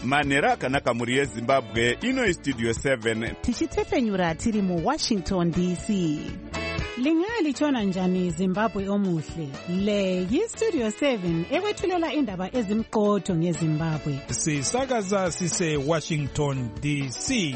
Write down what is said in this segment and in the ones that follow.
manhero akanaka mhuri yezimbabwe. Ino Studio 7 tichitefenyura tiri muWashington DC. Lingalitshona njani Zimbabwe omuhle? Le yiStudio 7 ekwethulela indaba ezimqotho ngeZimbabwe. Sisakaza sise Washington DC.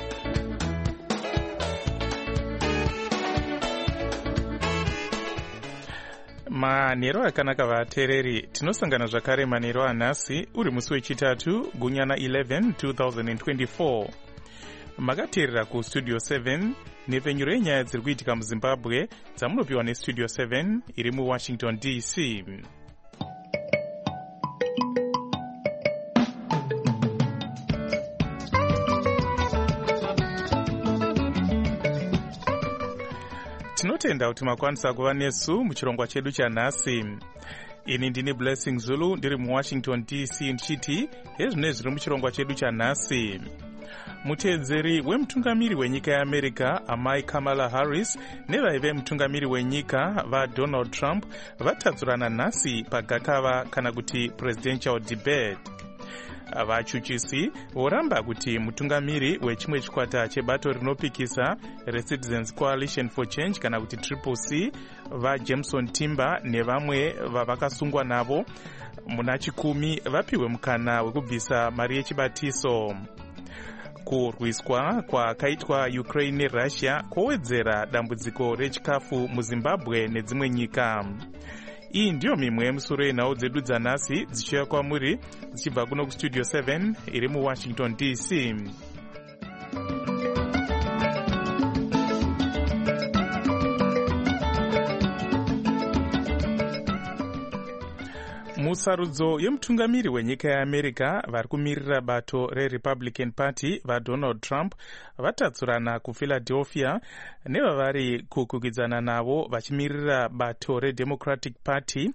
Manhero akanaka vateereri, tinosangana zvakare manhero anhasi uri musi wechitatu gunyana 11 2024. Makateerera kuStudio 7 nepfenyuro yenyaya dziri kuitika muZimbabwe dzamunopiwa neStudio 7 iri muWashington DC. Tinotenda kuti makwanisa kuva nesu muchirongwa chedu chanhasi. Ini ndini Blessing Zulu ndiri muWashington DC ndichiti hezvino zviri muchirongwa chedu chanhasi. Muteedzeri wemutungamiri wenyika yeAmerica amai Kamala Harris nevaive mutungamiri wenyika vaDonald Trump vatadzurana nhasi pagakava kana kuti presidential debate. Vachuchisi voramba kuti mutungamiri wechimwe chikwata chebato rinopikisa reCitizens Coalition for Change kana kuti CCC vaJameson Timber nevamwe vavakasungwa navo muna chikumi vapiwe mukana wekubvisa mari yechibatiso. Kurwiswa kwakaitwa Ukraine neRussia kwowedzera dambudziko rechikafu muZimbabwe nedzimwe nyika. Iyi ndiyo mimwe yemusoro yenhau dzedu dzanhasi dzichiuya kwamuri dzichibva kuno kuStudio 7 iri muWashington DC. Musarudzo yemutungamiri wenyika yeAmerica vari kumirira bato reRepublican Party vaDonald Trump vatadzurana kuPhiladelphia nevavari kukwikwidzana navo vachimirira bato reDemocratic Party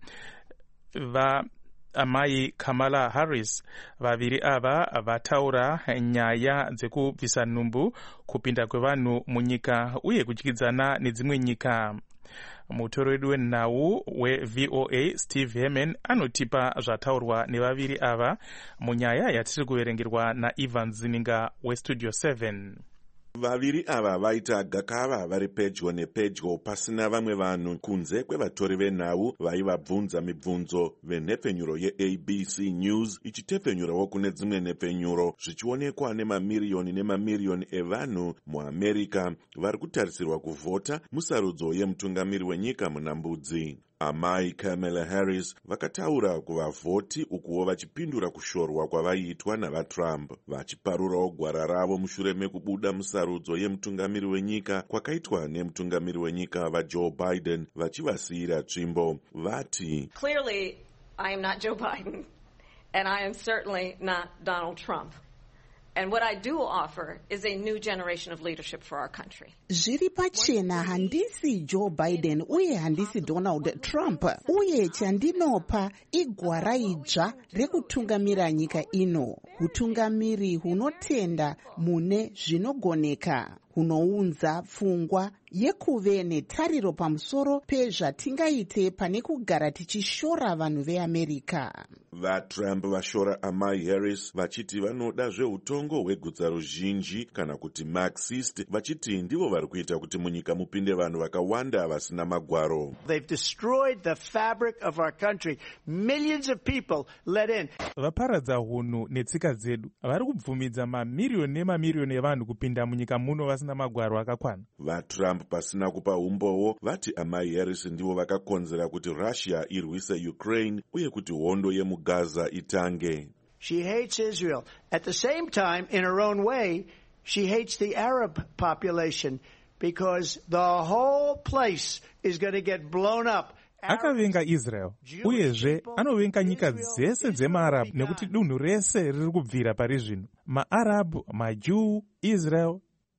amai Kamala Harris. Vaviri ava vataura nyaya dzekubvisa nhumbu kupinda kwevanhu munyika uye kudyidzana nedzimwe nyika. Mutori wedu wenhau weVOA Steve Herman anotipa zvataurwa nevaviri ava munyaya yatiri kuverengerwa naIvan Zininga weStudio 7. Vaviri ava vaita gakava vari pedyo nepedyo pasina vamwe vanhu kunze kwevatori venhau vaivabvunza mibvunzo venhepfenyuro yeABC News ichitepfenyurawo kune dzimwe nhepfenyuro zvichionekwa nemamiriyoni nemamiriyoni evanhu muAmerica vari kutarisirwa kuvhota musarudzo yemutungamiri wenyika muna mbudzi. Amai Kamala Harris vakataura kuvavhoti ukuwo vachipindura kushorwa kwavaiitwa navaTrump, vachiparurawo gwara ravo mushure mekubuda musarudzo yemutungamiri wenyika kwakaitwa nemutungamiri wenyika vaJoe Biden vachivasiyira tsvimbo. Vati, Clearly, I am not Joe Biden, and I am certainly not Donald Trump. And what I do offer is a new generation of leadership for our country. Zviri pachena handisi Joe Biden uye handisi Donald Trump, uye chandinopa igwara idzva rekutungamira nyika ino, utungamiri hunotenda mune zvinogoneka, hunounza pfungwa yekuve netariro pamusoro pezvatingaite pane kugara tichishora vanhu veAmerica. VaTrump vashora amai Harris vachiti vanoda zveutongo hwegutsa ruzhinji kana kuti Marxist, vachiti ndivo vari kuita kuti munyika mupinde vanhu vakawanda vasina magwaro. They've destroyed the fabric of our country. Millions of people let in. Vaparadza hunhu netsika dzedu. Vari kubvumidza mamiriyoni nemamiriyoni evanhu kupinda munyika muno vasina magwaro akakwana. VaTrump pasina kupa umbowo vati amai Harris ndivo vakakonzera kuti Russia irwise Ukraine uye kuti hondo yemuGaza itange. She hates Israel. At the same time, in her own way, she hates the Arab population because the whole place is going to get blown up. Akavenga Israel uyezve anovenga nyika dzese dzemaArabhu nekuti dunhu rese riri kubvira pari zvino. MaArabhu, maJew, Israel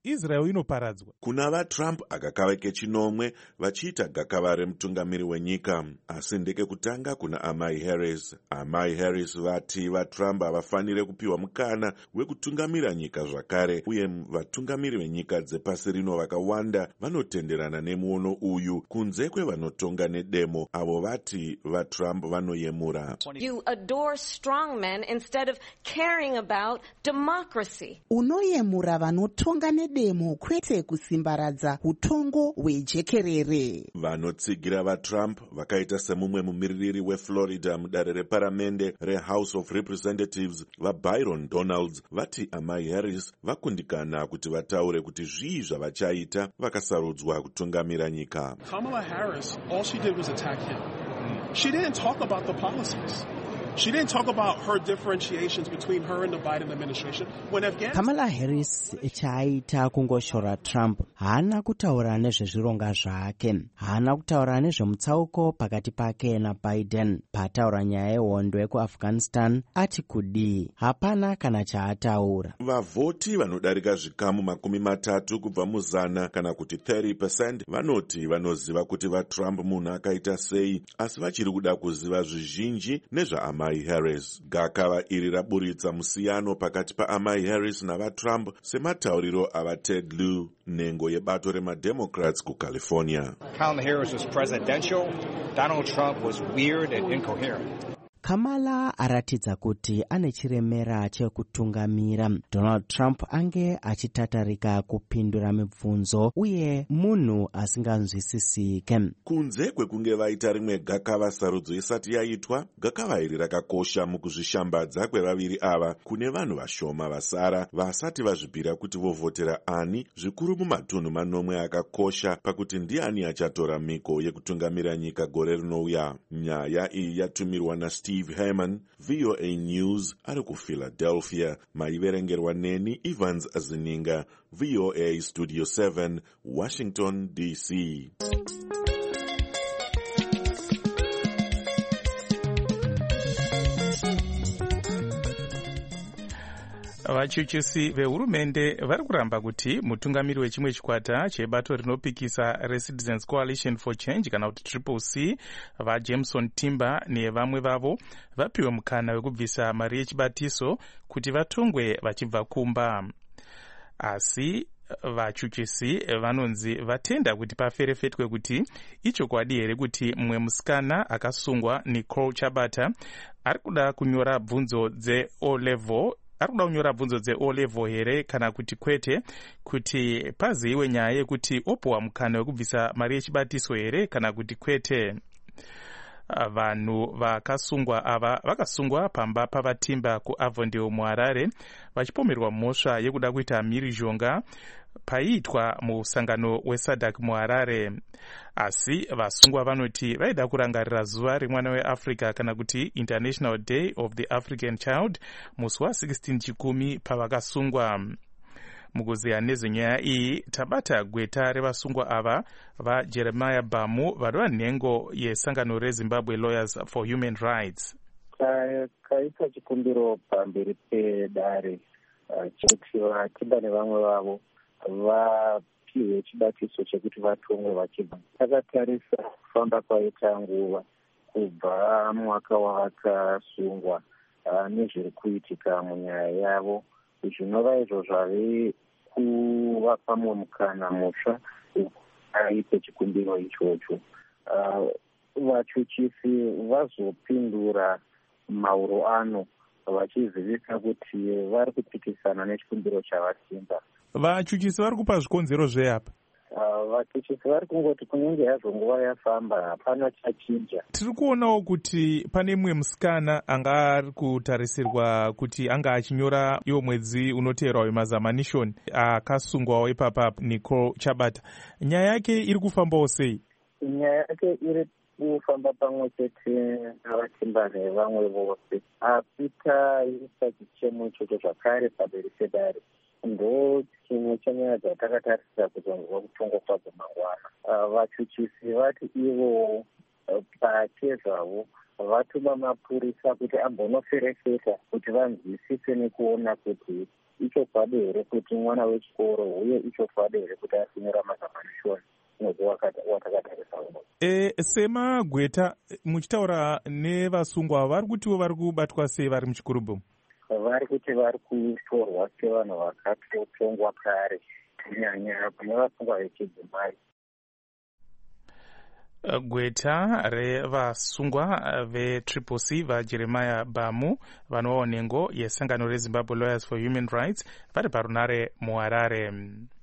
Israel inoparadzwa. Kuna vaTrump agakava kechinomwe vachiita gakava remutungamiri wenyika, asi ndekekutanga kuna amai Harris. Amai Harris vati vaTrump havafanire kupiwa mukana wekutungamira nyika zvakare, uye vatungamiri venyika dzepasi rino vakawanda vanotenderana nemuono uyu kunze kwevanotonga nedemo, avo vati vaTrump vanoyemura. You adore strong men instead of caring about democracy. Unoyemura vanotonga nedemo kwete kusimbaradza utongo hwejekerere. Vanotsigira vaTrump vakaita semumwe mumiririri weFlorida mudare reparamende reHouse of Representatives vaByron Donalds vati amai Harris vakundikana kuti vataure kuti zvii zvavachaita vakasarudzwa kutungamira nyika. Kamala Harris, all she did was attack him. She didn't talk about the policies. She didn't talk about her differentiations between her and the Biden administration. When Afghanistan... Kamala Harris chaaita kungoshora Trump. Haana kutaura nezvezvironga zvake. Haana kutaura nezvemutsauko pakati pake naBiden. Pataura nyaya yehondo yekuAfghanistan ati kudii. Hapana kana chaataura. Vavhoti vanodarika zvikamu 30 kubva muzana kana kuti 30% vanoti vanoziva kuti vaTrump munhu akaita sei, asi vachiri kuda kuziva zvizhinji nezvaamai Harris. Gakava iri raburitsa musiyano pakati paamai Harris navaTrump sematauriro avaTed Lieu, nhengo yebato remademocrats kuCalifornia. Kamala Harris was presidential. Donald Trump was weird and incoherent. Kamala aratidza kuti ane chiremera chekutungamira. Donald Trump ange achitatarika kupindura mibvunzo uye munhu asinganzwisisike. Kunze kwekunge vaita rimwe gakava sarudzo isati yaitwa, gakava iri rakakosha mukuzvishambadza kwevaviri ava kune vanhu vashoma vasara vasati vazvibhira kuti vovhotera ani, zvikuru mumatunhu manomwe akakosha pakuti ndiani achatora miko yekutungamira nyika gore rinouya. Nyaya iyi yatumirwa naSteve Herman, VOA News, ari kuPhiladelphia. Maiverengerwa neni Evans Azininga, VOA Studio 7, Washington, DC. Vachuchisi vehurumende vari kuramba kuti mutungamiri wechimwe chikwata chebato rinopikisa reCitizens Coalition for Change kana kuti CCC vaJameson Timber nevamwe vavo vapiwe mukana wekubvisa mari yechibatiso kuti vatongwe vachibva kumba. Asi vachuchisi vanonzi vatenda kuti paferefetwe kuti ichokwadi here kuti mumwe musikana akasungwa Nicole Chabata ari kuda kunyora bvunzo dze-O-level here kana kuti kwete, kuti paziwe nyaya yekuti opuwa mukana wekubvisa mari yechibatiso here kana kuti kwete. Vanhu vakasungwa ava vakasungwa pamba pavatimba kuAvondale muHarare vachipomerwa mhosva yekuda kuita mhirizhonga paiitwa musangano weSADC muHarare. Asi vasungwa vanoti vaida kurangarira zuva remwana weAfrica kana kuti International Day of the African Child musi wa16 chikumi pavakasungwa. Mukuziya nezvenyaya iyi tabata gweta revasungwa ava vaJeremiah Bamu vari nhengo yesangano reZimbabwe Lawyers for Human Rights. Kaita chikumbiro pamberi pedare chekuti vatimba nevamwe vavo vapiwe chibatiso chekuti vatongwe vachibva. Takatarisa kufamba kwaita nguva kubva mwaka wavakasungwa nezviri kuitika munyaya yavo, zvinova izvo zvave kuvapa mumwe mukana mutsva aite chikumbiro ichocho. Vachuchisi vazopindura mauro ano vachizivisa kuti vari kupikisana nechikumbiro chavatimba. Vachuchisi vari kupa zvikonzero zveapa? Vachuchisi vari kungoti kunyange yazvo nguva yafamba hapana chachinja. Tiri kuonawo kuti pane mumwe musikana anga ari kutarisirwa kuti anga achinyora iwo mwedzi unoteerwa wemazamanishoni akasungwawo ipapa Nicole Chabata. Nyaya yake iri kufambawo sei? Nyaya yake iri kufamba pamwe chete navatimba nevamwe vose. Apita isa chichemo ichocho zvakare pamberi pedare. Ndo chimwe chenyaya dzatakatarisa kuzonzwa kutongwa kwadzo mangwana. Vachuchisi vati ivo pake zvavo vatuma mapurisa kuti ambonoferefeta kuti vanzwisise nekuona kuti ichokwadi here kuti mwana wechikoro uye ichokwadi here kuti asinyira mazamanishoni mwedzi watakatarisa uno. Semagweta, muchitaura nevasungwa vari kutiwo vari kubatwa sei vari muchikurubhu? Vari kuti vari kutorwa sevanhu vakatotongwa kare kunyanya kune vasungwa vechidzimai. Gweta revasungwa vetriple C vaJeremiah Bamu vanovawo nhengo yesangano reZimbabwe Lawyers for Human Rights vari parunare muHarare.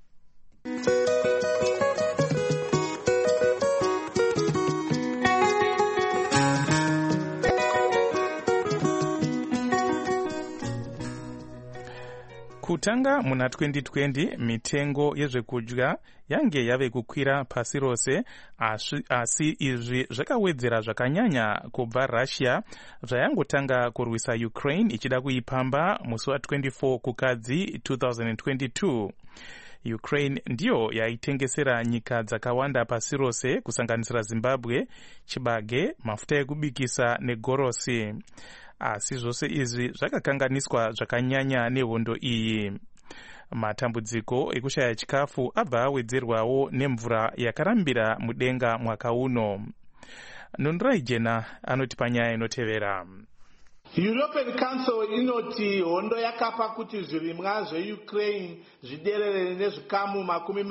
Kutanga muna 2020 mitengo yezvekudya yange yave kukwira pasi rose, asi izvi zvakawedzera zvakanyanya kubva Russia zvayangotanga kurwisa Ukraine ichida kuipamba musi wa24 kukadzi 2022. Ukraine ndiyo yaitengesera nyika dzakawanda pasi rose kusanganisira Zimbabwe chibage, mafuta ekubikisa negorosi. Asi zvose izvi zvakakanganiswa zvakanyanya nehondo iyi. Matambudziko ekushaya chikafu abva awedzerwawo nemvura yakarambira mudenga mwaka uno. Nondirai Jena anoti panyaya inotevera. European Council inoti hondo yakapa kuti zvirimwa zveUkraine zviderere nezvikamu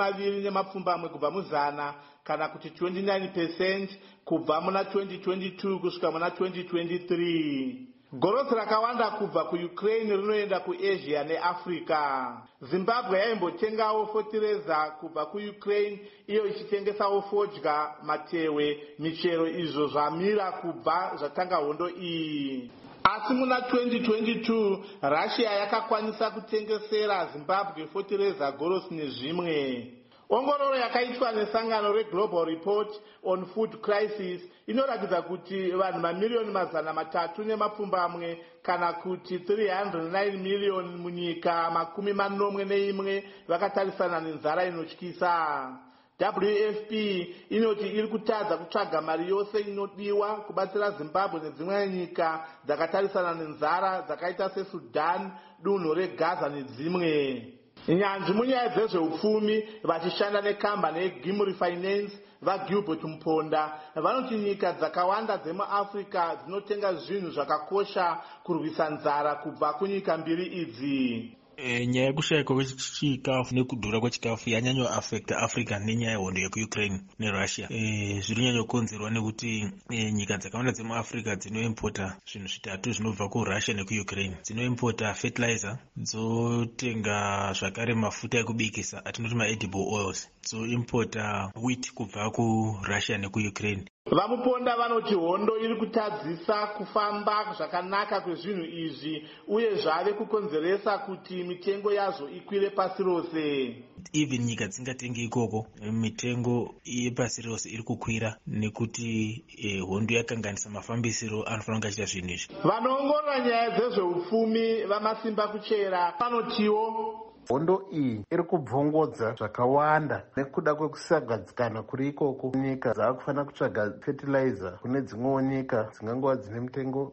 20 kubva muzana kana kuti 29% kubva muna 2022 kusvika muna 2023. Gorosi rakawanda kubva kuUkraine rinoenda kuAsia neAfrica. Zimbabwe yaimbotengawo fotireza kubva kuUkraine, iyo ichitengesawo fodya, matewe, michero, izvo zvamira kubva zvatanga hondo iyi. Asi muna 2022 Russia yakakwanisa kutengesera Zimbabwe fotireza, gorosi nezvimwe. Ongororo yakaitwa nesangano reGlobal Report on Food Crisis inoratidza kuti vanhu mamiliyoni 340 kana kuti 309 miliyoni munyika 41 vakatarisana nenzara inotyisa. WFP inoti iri kutadza kutsvaga mari yose inodiwa kubatsira Zimbabwe nedzimwe nyika dzakatarisana nenzara dzakaita seSudan, dunhu reGaza nedzimwe. Nyanzvi munyaya dzezveupfumi vachishanda nekambani yeGimri Finance vaGilbert Mponda vanoti nyika dzakawanda dzemuAfrica dzinotenga zvinhu zvakakosha kurwisa nzara kubva kunyika mbiri idzi. Nyaya yekushayika kwechikafu nekudhura kwechikafu yanyanya affecta Africa nenyaya yehondo yekuUkraine neRussia. Zviri nyanya kukonzerwa nekuti nyika dzakawanda dzemuAfrica dzinoimpota zvinhu zvitatu zvinobva kuRussia nekuUkraine. Dzinoimpota fertilizer, dzotenga zvakare mafuta ekubikisa atinoti maedible oils, dzoimpota wheat kubva kuRussia nekuUkraine. Vamuponda vanoti hondo iri kutadzisa kufamba zvakanaka kwezvinhu izvi uye zvave kukonzeresa kuti mitengo yazvo ikwire pasi rose. Even nyika dzingatengi ikoko, mitengo yepasi rose iri kukwira nekuti hondo yakanganisa mafambisiro anofanira kunge achita zvinhu izvi. Vanoongorora nyaya dzezveupfumi vamasimba kuchera vanotiwo hondo iyi iri kubvongodza zvakawanda nekuda kwekusagadzikana kuri ikoko. Nyika dzaakufanira kutsvaga fertilizer kune dzimwewo nyika dzingangova dzine mitengo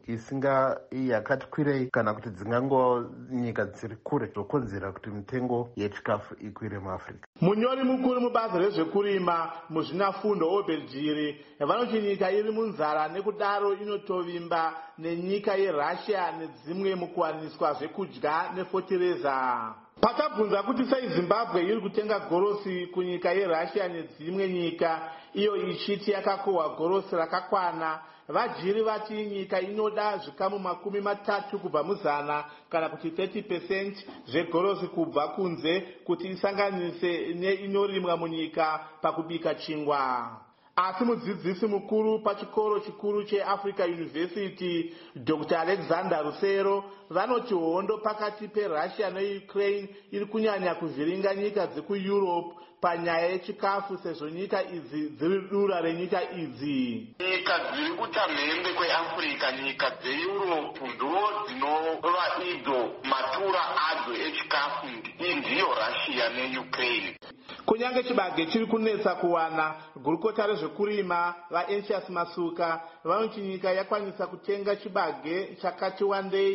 yakati kwirei kana kuti dzingangova nyika dziri kure, zvokonzera kuti mitengo yechikafu ikwire muAfrica. Munyori mukuru mubazi rezvekurima muzvinafundo Obeljiri vanoti nyika iri munzara nekudaro inotovimba nenyika yeRussia nedzimwe mukuwaniswa zvekudya nefotireza. Pakabvunza kuti sei Zimbabwe iri kutenga gorosi kunyika yeRussia nedzimwe nyika, iyo ichiti yakakohwa gorosi rakakwana, vajiri vati nyika inoda zvikamu 30 kubva muzana kana kuti 30% zvegorosi kubva kunze kuti isanganise neinorimwa munyika pakubika chingwa. Asi mudzidzisi mukuru pachikoro chikuru cheAfrica University Dr. Alexander Rusero vanoti hondo pakati peRussia neUkraine iri kunyanya kuvhiringa nyika dzekuEurope panyaya yechikafu sezvo nyika idzi dziri dura renyika idzi. Nyika dziri kuita mhembe kweAfrica, nyika dzeEurope ndo dzinova idzo matura adzo echikafu, ndiyo Russia neUkraine. Kunyange chibage chiri kunetsa kuwana, gurukota rezvekurima vaEncius Masuka vanoti nyika yakwanisa kutenga chibage chakati wandei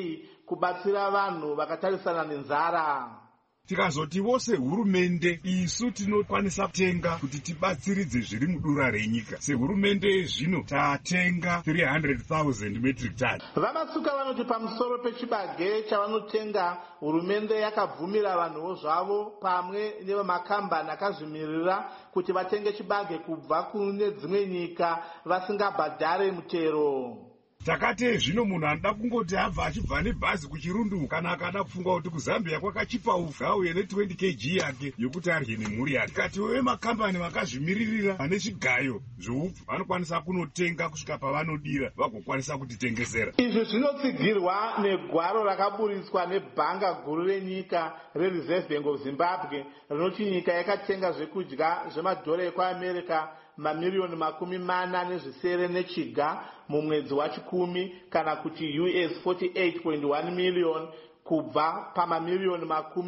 kubatsira vanhu vakatarisana nenzara. Tikazoti vose hurumende isu tinokwanisa kutenga kuti tibatsiridze zviri mudura renyika. Sehurumende zvino tatenga 300,000 metric tons. Vamasuka vanoti pamusoro pechibage chavanotenga hurumende yakabvumira vanhuwo zvavo pamwe nevamakambani akazvimirira kuti vatenge chibage kubva kune dzimwe nyika vasingabhadhare mutero. Takati zvino munhu anoda kungoti abva achibva nebhazi kuchirundu kana akada kufunga kuti kuZambia kwakachipa ufa uye ne20 kg yake yokuti arye nemhuri yake. Tikati vemakambani vakazvimiririra vane chigayo zvoupfu vanokwanisa kunotenga kusvika pavanodira vagokwanisa kutitengesera. Izvi zvinotsigirwa negwaro rakaburiswa nebhanga guru renyika reReserve Bank of Zimbabwe rinoti nyika yakatenga zvekudya zvemadhora ekuAmerica mamiliyoni 40 nechiga mumwedzi wachikumi kana kuti US 48.1 million kubva pamamiliyoni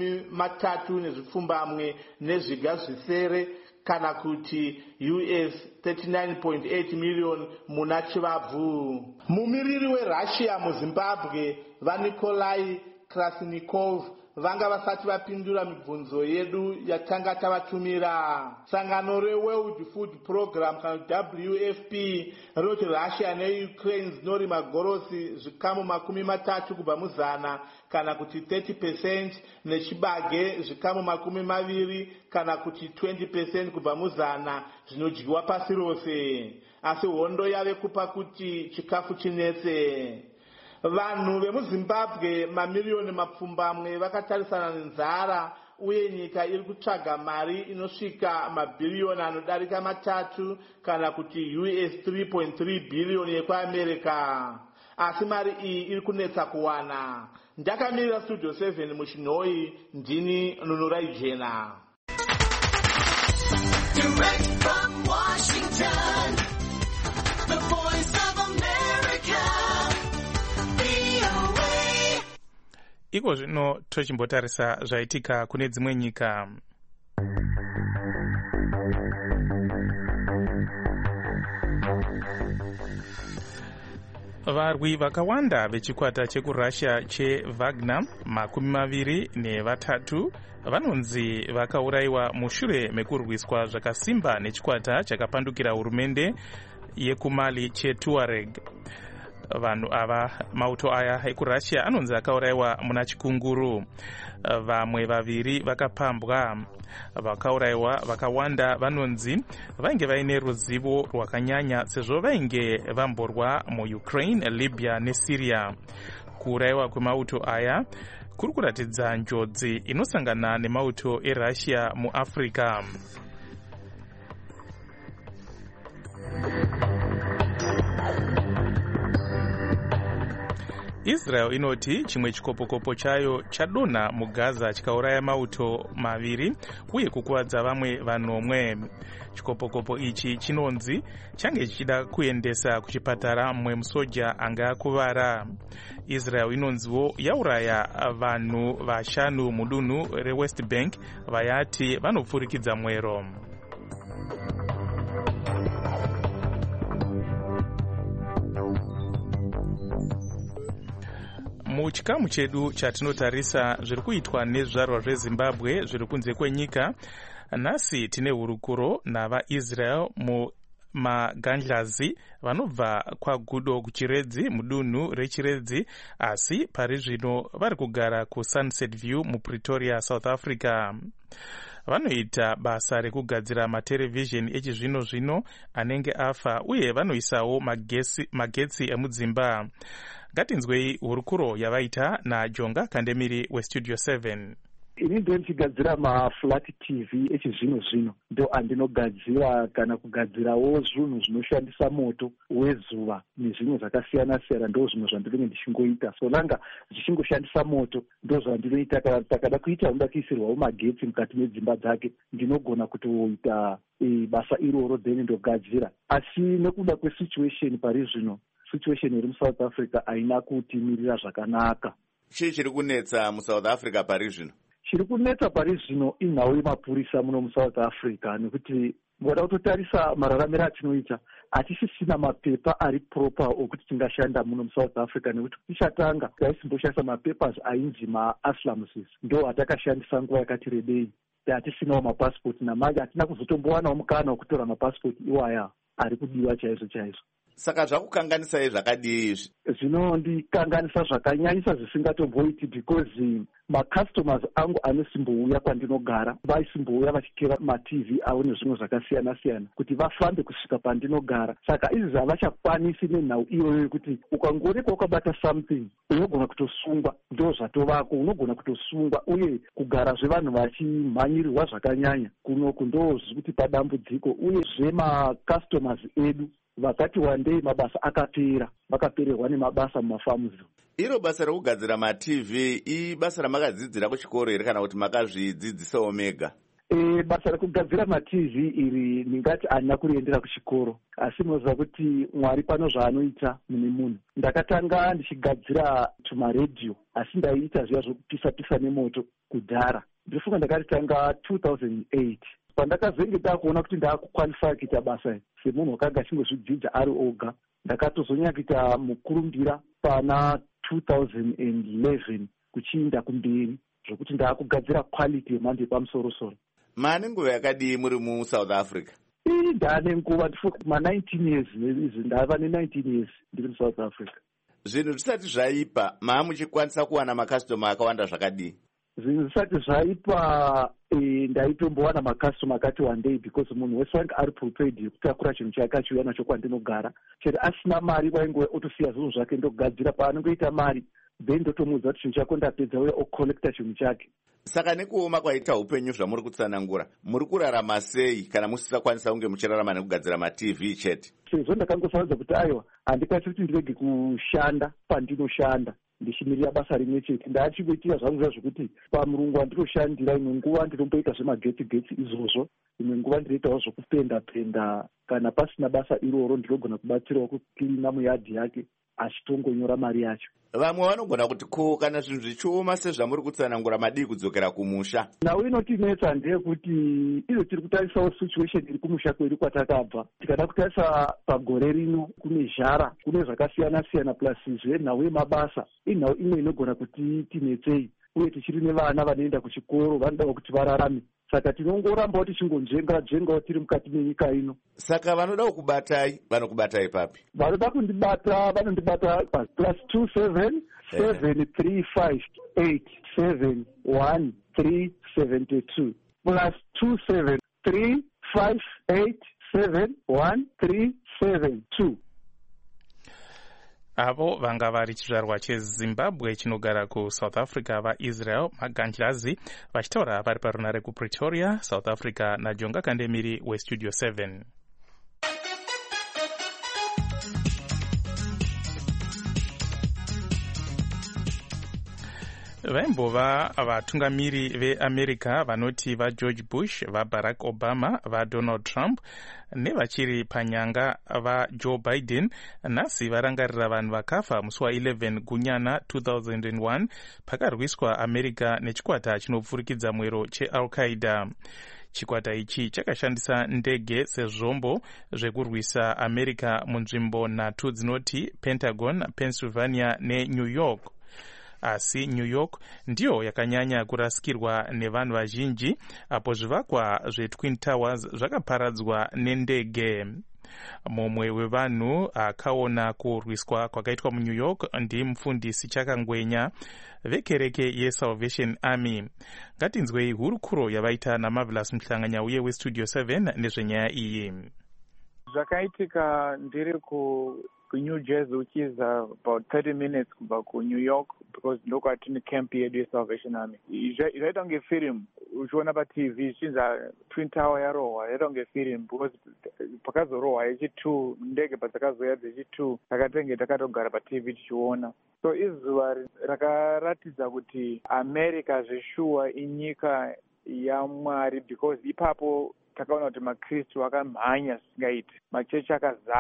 30 nezviga zvisere kana kuti US 39.8 million muna chivabvu. Mumiriri weRussia muZimbabwe vaNikolai Krasnikov vanga vasati vapindura mibvunzo yedu yatanga tavatumira. Sangano reWorld Food Program kana WFP rinoti Russia neUkraine zinorima gorosi zvikamu 30 kubva muzana kana kuti 30% nechibage zvikamu 20 kana kuti 20% kubva muzana zvinodyiwa pasi rose. Asi hondo yave kupa kuti chikafu chinetse. Vanhu vemuZimbabwe mamiliyoni mapfumbamwe vakatarisana nenzara uye nyika iri kutsvaga mari inosvika mabhiriyoni anodarika 3 kana kuti US 3.3 billion yekuAmerica. Asi mari iyi iri kunetsa kuwana. Ndakamirira Studio 7 muChinhoi, ndini Nunurai Jena. Direct from Washington, the voice of America. Iko zvino tochimbotarisa zvaitika kune dzimwe nyika. Varwi vakawanda vechikwata chekuRussia cheWagner 23 vanonzi vakaurayiwa mushure mekurwiswa zvakasimba nechikwata chakapandukira hurumende yekuMali cheTuareg. Vanhu ava mauto aya ekuRussia anonzi akaurayiwa muna chikunguru. Vamwe vaviri vakapambwa. Vakaurayiwa vakawanda vanonzi vainge vaine ruzivo rwakanyanya sezvo vainge vamborwa muUkraine, Libya neSyria. Kuurayiwa kwemauto aya kuri kuratidza njodzi inosangana nemauto eRussia muAfrica. Israel inoti chimwe chikopokopo chayo chadonha muGaza chikauraya mauto 2 uye kukuwadza vamwe vanomwe. Chikopokopo ichi chinonzi change chichida kuendesa kuchipatara mumwe musoja anga akuvara. Israel inonziwo yauraya vanhu 5 mudunhu reWest Bank vayati vanopfurikidza mwero. Muchikamu chedu chatinotarisa zviri kuitwa nezvizvarwa zveZimbabwe zviri kunze kwenyika, nhasi tine hurukuro navaIsrael mumagandlazi vanobva kwaGudo kuChiredzi mudunhu reChiredzi, asi pari zvino vari kugara kuSunset View muPretoria, South Africa. Vanoita basa rekugadzira materevhizheni echizvino-zvino anenge afa uye vanoisawo magetsi emudzimba. Ngatinzwei hurukuro yavaita naJonga Kandemiri weStudio 7. Ini ndo ndichigadzira maflat TV echizvino-zvino, ndo andinogadzira kana kugadzirawo zvinhu zvinoshandisa moto wezuva nezvimwe zvakasiyana-siyana, ndo zvimwe zvandinenge ndichingoita. So langa zvichingoshandisa moto ndo zvandinoita. Kana takada kuita unoda kuisirwawo magetsi mukati medzimba dzake, ndinogona kutoita basa iroro then ndogadzira. Asi nekuda kwesituation pari zvino, situation iri muSouth Africa haina kutimirira zvakanaka. Chii chiri kunetsa muSouth Africa pari zvino? Chiri kunetsa pari zvino inhau yemapurisa muno muSouth Africa, nekuti voda kutotarisa mararamiro atinoita hatisisina mapepa ari proper okuti tingashanda muno muSouth Africa, nekuti tichatanga taisimboshandisa mapepers ainzi maaslamsis ndo atakashandisa nguva yakati rebei. Hatisinawo mapasipoti namanje hatina kuzotombowanawo mukana wekutora mapasipoti iwaya ari kudiwa chaizvo chaizvo. Saka zvakukanganisai zvakadii izvi? Zvinondikanganisa zvakanyanyisa zvisingatomboiti because macustomers angu anosimbouya kwandinogara vaisimbouya vachikera matv avo nezvimwe zvakasiyana siyana kuti vafambe kusvika pandinogara. Saka izvi havachakwanisi nenhau iyoyo yekuti ukangoonekwa ukabata something unogona kutosungwa, ndo zvatovako unogona kutosungwa, uye kugara zvevanhu vachimhanyirirwa zvakanyanya kunoku ndo zvikuti padambudziko. Uye zvemacustomers edu vakati wandei mabasa akapera, vakapererwa nemabasa mumafamuzi. Iro basa rekugadzira matv ibasa ramakadzidzira kuchikoro here kana kuti makazvidzidzisawo mega? Basa rekugadzira matv iri ndingati handina kuriendera kuchikoro, asi munoziva kuti Mwari pano zvaanoita mune munhu. Ndakatanga ndichigadzira tumaredhiyo, asi ndaiita zviya zvokupisa-pisa nemoto kudhara. Ndirifunga ndakatitanga 2008 pandakazenge ndakuona kuti ndaakukwalifya kuita basa semunhu wakanga achingozvidzidza ari oga. Ndakatozonyanya kuita mukurumbira pana 2011 kuchiinda kumberi zvokuti ndaakugadzira quality yemhando yepamusoro-soro. Maane nguva yakadii muri muSouth Africa? Ndaane nguva ma19 years izvi, ndava ne19 years ndiri muSouth Africa. Zvinhu zvisati zvaipa maamuchikwanisa kuwana makastoma akawanda zvakadii? Zvinhu zvisati zvaipa ndaitombowana makastoma akati wandei because munhu wese wanga ari prepared kutakura chinhu chake achiuya nacho kwandinogara. Chero asina mari wainge otosiya zvinhu zvake ndokugadzira, paanongoita mari then ndotomuudza kuti chinhu chako ndapedza uye okolekta chinhu chake. Saka nekuoma kwaita upenyu zvamuri kutsanangura, muri kurarama sei kana musisakwanisa kunge muchirarama nekugadzira matv chete? Sezvo ndakangosaudza kuti aiwa handikwanisi kuti ndirege kushanda pandinoshanda ndichimirira basa rimwe chete. Ndachingoitira zvangu zviya zvokuti pamurungu wanditoshandira, imwe nguva ndinomboita zvemagetsi-getsi izvozvo, imwe nguva ndinoitawo zvokupenda-penda. Kana pasina basa iroro ndinogona kubatsirawo kukirina muyadhi yake achitongonyora mari yacho. Vamwe vanogona kuti ko kana zvinhu zvichioma sezvamuri kutsanangura madii kudzokera kumusha? Nhau inotinetsa ndeyekuti izvo tiri kutarisawo situation iri kumusha kwedu kwatakabva. Tikada kutarisa pagore rino kune zhara, kune zvakasiyana-siyana plus zvenhau yemabasa. Inhau imwe inogona kuti tinetsei, uye tichiri nevana vanoenda kuchikoro vanodawo kuti vararame. Saka tinongorambawo tichingonjengawo tiri mukati menyika ino. Saka vanoda kukubatai, vanokubatai papi? Vanoda kundibata vanondibata +27 735 871 372 +27 358 713 372. Avo vanga vari chizvarwa cheZimbabwe chinogara kuSouth Africa vaIsrael Maganjazi vachitaura vari parunare kuPretoria, South Africa, naJonga Kandemiri weStudio 7. Vaimbova vatungamiri veAmerica vanoti vaGeorge Bush, vaBarack Obama, vaDonald Trump nevachiri panyanga vaJoe Biden nhasi varangarira vanhu vakafa musi wa11 gunyana 2001 pakarwiswa America nechikwata chinopfurikidza mwero cheAl-Qaeda. Chikwata ichi chakashandisa ndege sezvombo zvekurwisa America munzvimbo nhatu dzinoti Pentagon, Pennsylvania neNew York. Asi New York ndiyo yakanyanya kurasikirwa nevanhu vazhinji apo zvivakwa zveTwin Towers zvakaparadzwa nendege. Mumwe wevanhu akaona kurwiswa kwakaitwa muNew York ndimufundisi Chakangwenya vekereke yeSalvation Army. Ngatinzwei hurukuro yavaita naMarvelous Mhlanganya uye weStudio 7 nezvenyaya iyi. Zvakaitika ndiri kuNew Jersey, which is about 30 minutes kubva kuNew York, because ndokwatine camp yedu yeSalvation Army. Zvaita kunge film uchiona paTV zvichinza Twin Tower yarohwa, yaita kunge film because pakazorohwa yechi2 ndege padzakazoya dzechi2 takatenge takatogara paTV tichiona. So izuva rakaratidza kuti America zveshuwa inyika yaMwari, because ipapo takaona kuti maKristu akamhanya zvisingaiti, machechi akazara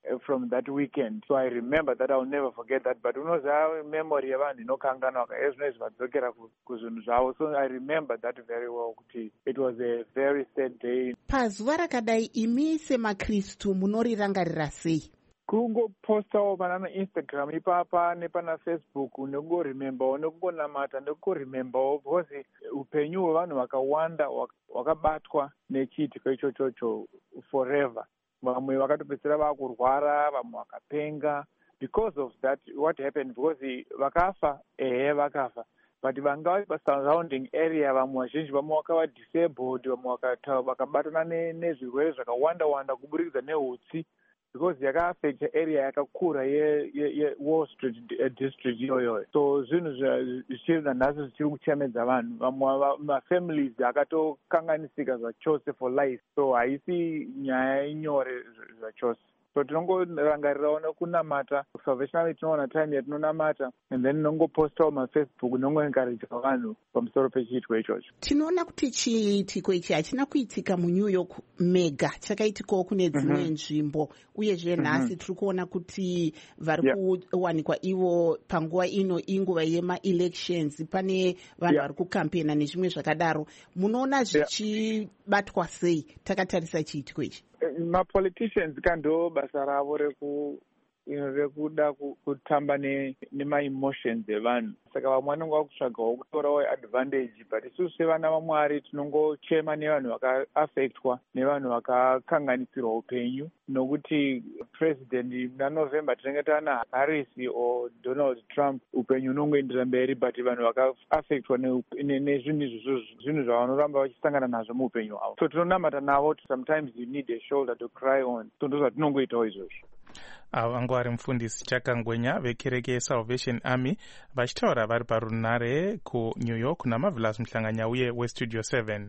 from that weekend. So I remember that. I'll never forget that. But unoziva memory yavanhu inokanganwa ezvinezvi vadzokera kuzvinhu zvavo. So I remember that very well. It was a very sad day. Pazuva rakadai imi semakristu munorirangarira sei? Kungopostawo pana Instagram ipapa nepana Facebook nekungo-rememberwo nekungonamata nekungo-rememberwo because upenyu hwevanhu vakawanda wakabatwa nechiitiko ichochocho forever. Vamwe vakatopedzisira vakurwara, vamwe vakapenga because of that. What happened? Because vakafa vakafa, but vanga pasurrounding area vamwe vazhinji vamwe vakava disabled, vamwe vakabatana nezvirwere zvakawanda kuburikidza neutsi, because yaka-affecta area yakakura ye-Wall Street district iyoyo. So zvinhu zvichiri nanhasi zvichiri kuchamedza vanhu. Vamwe mafamilies akatokanganisika zvachose for life. So haisi nyaya inyore zvachose. So tinongorangarirawo nekunamata. Salvation Army tinoona time yatinonamata, and then nongopostawo mafacebook nongoencouragea vanhu pamusoro pechiitiko ichocho. Tinoona kuti chiitiko ichi hachina kuitika muNew York mega, chakaitikawo kune dzimwe nzvimbo, uyezve nhasi tiri kuona kuti vari kuwanikwa ivo panguva ino inguva yema-elections, pane vanhu vari kukampena nezvimwe zvakadaro. Munoona zvichibatwa sei takatarisa chiitiko ichi? Ma-politicians kando basa ravo rekuda kutamba nema-emotions evanhu. Saka vamwe vanonga vakutsvagawo kutorawo advantage, but isusu sevana vaMwari tinongochema nevanhu vaka-affectwa, nevanhu vakakanganisirwa upenyu, nokuti president naNovember tinenge tana Harris or Donald Trump, upenyu unongoendera mberi, but vanhu vaka-affectwa nezvinhu izvozvo, zvinhu zvavanoramba vachisangana nazvo muupenyu hwavo. So tinonamata navo. Sometimes you need a shoulder to cry on. So ndozvatinongoitawo izvozvo. Ava vanga vari mufundisi Chakangwenya vekereke yeSalvation Army vachitaura vari parunare kuNew York naMarvelous Mhlanganyauye weStudio 7.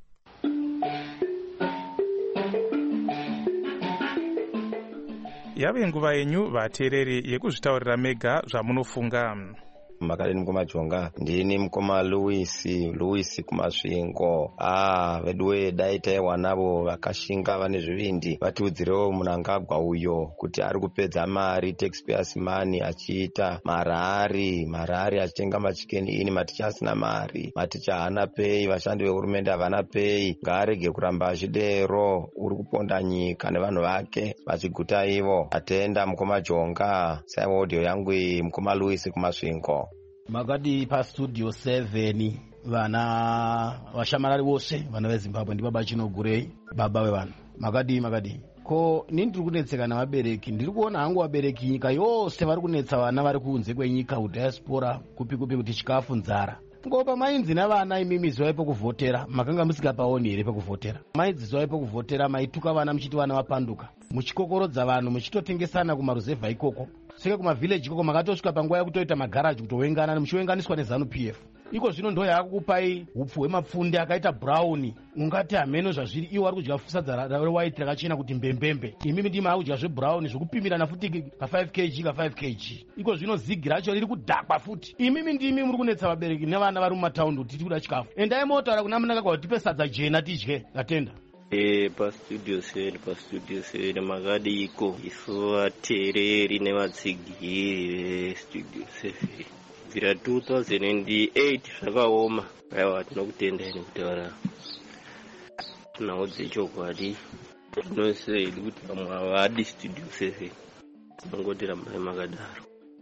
Yave nguva yenyu vateereri yekuzvitaurira mega zvamunofunga. Makadini Mkomajonga, ndini Mkoma Louis kumasvingo. Veduwe daita wanavo vakashinga vane zvivindi vatiudzirewo munangagwa uyo kuti ari kupedza mari, taxpayers money, achiita marari achitenga machikeni ini, maticha asina mari, maticha hana pei, vashandi vehurumende havana pei. Ngaarege kuramba achidero, uri kuponda nyika nevanhu vake vachiguta ivo. Atenda Mkomajonga, saiwa audio yangu iyi, Mkoma Louis kumasvingo. Makadi pa Studio 7 vana vashamarari vose vana veZimbabwe ndi baba Chinogurei, baba wevanhu. Makadi ko nini tiri kunetseka navabereki. Ndiri kuona hangu vabereki nyika yose vari kunetsa vana vari kunze kwenyika, kudiaspora, kupi kuti chikafu, nzara. Ngopa mainzi navana imimi zuva pekuvhotera, makanga musikapaoni here pekuvhotera? Maidzi zuva pekuvhotera maituka vana muchiti vana vapanduka, muchikokorodza vanhu, muchitotengesana kumaruzevha ikoko. Seke kumavhileji ikoko makatosvika panguva yekutoita magaraji kutowengana, muchiwenganiswa neZANU-PF. Iko zvino ndo yakukupai hupfu hwemapfunde akaita brown, ungati hameno zvazviri. Iwo ari kudya sadza rewhite rakachena kuti mbembembe. Imimi ndima ari kudya zvebrown zvekupimirana futi ka 5 kg. Iko zvino zigi racho riri kudhakwa futi. Imimi ndimi muri kunetsa vabereki nevana vari mumataundi kuti tiri kuda chikafu. Endai motaura kuna munangagwa kuti tipe sadza jena tidye. Atenda. Pa Studio 7 makadi iko isu vateereri nevatsigiri veStudio 7 bvira 2008 zvakaoma. Aiwa, tinokutendai nekutaura nhau dzechokwadi. Tinosedi kuti vamwe havadi Studio 7, tinongoti rambai makadaro.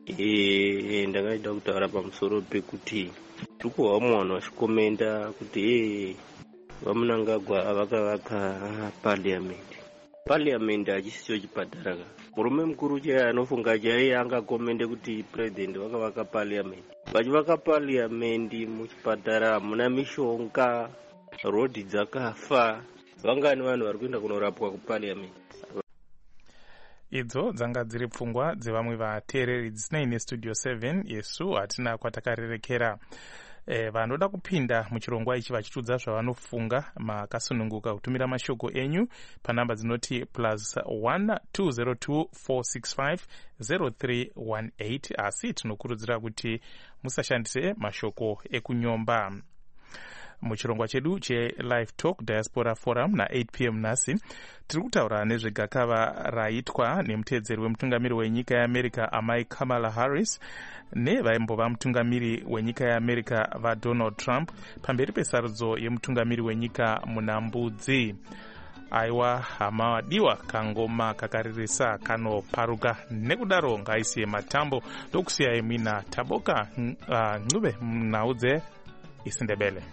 Ndakaida kutaura pamusoro pekuti tiri kuhwa munhu vachikomenda kuti vamunangagwa vakavaka parliament hachisicho chipatara. Murume mukuru chaiye anofunga chaiye angakomende kuti president vakavaka parliament. Vachivaka parliament muchipatara hamuna mishonga, rodhi dzakafa. Vangani vanhu vari kuenda kunorapwa kuparliament? Idzo dzanga dziri pfungwa dzevamwe vateereri dzisinei neStudio 7. Yesu hatina kwatakarerekera. Vanoda kupinda muchirongwa ichi vachitudza zvavanofunga, makasununguka kutumira mashoko enyu panhamba dzinoti +1 202 465 0318. Asi tinokurudzira kuti musashandise mashoko ekunyomba. muchirongwa chedu chelive talk diaspora forum na8 p.m. nhasi tiri kutaura nezvegakava raitwa nemuteedzeri wemutungamiri wenyika yeamerica amai Kamala Harris nevaimbova mutungamiri wenyika yeamerica vaDonald Trump pamberi pesarudzo yemutungamiri wenyika muna mbudzi. Aiwa hama wadiwa kangoma kakaririsa kanoparuka nekudaro ngaisiye matambo tokusiyai mina Taboka Ncube mnaudze isindebele.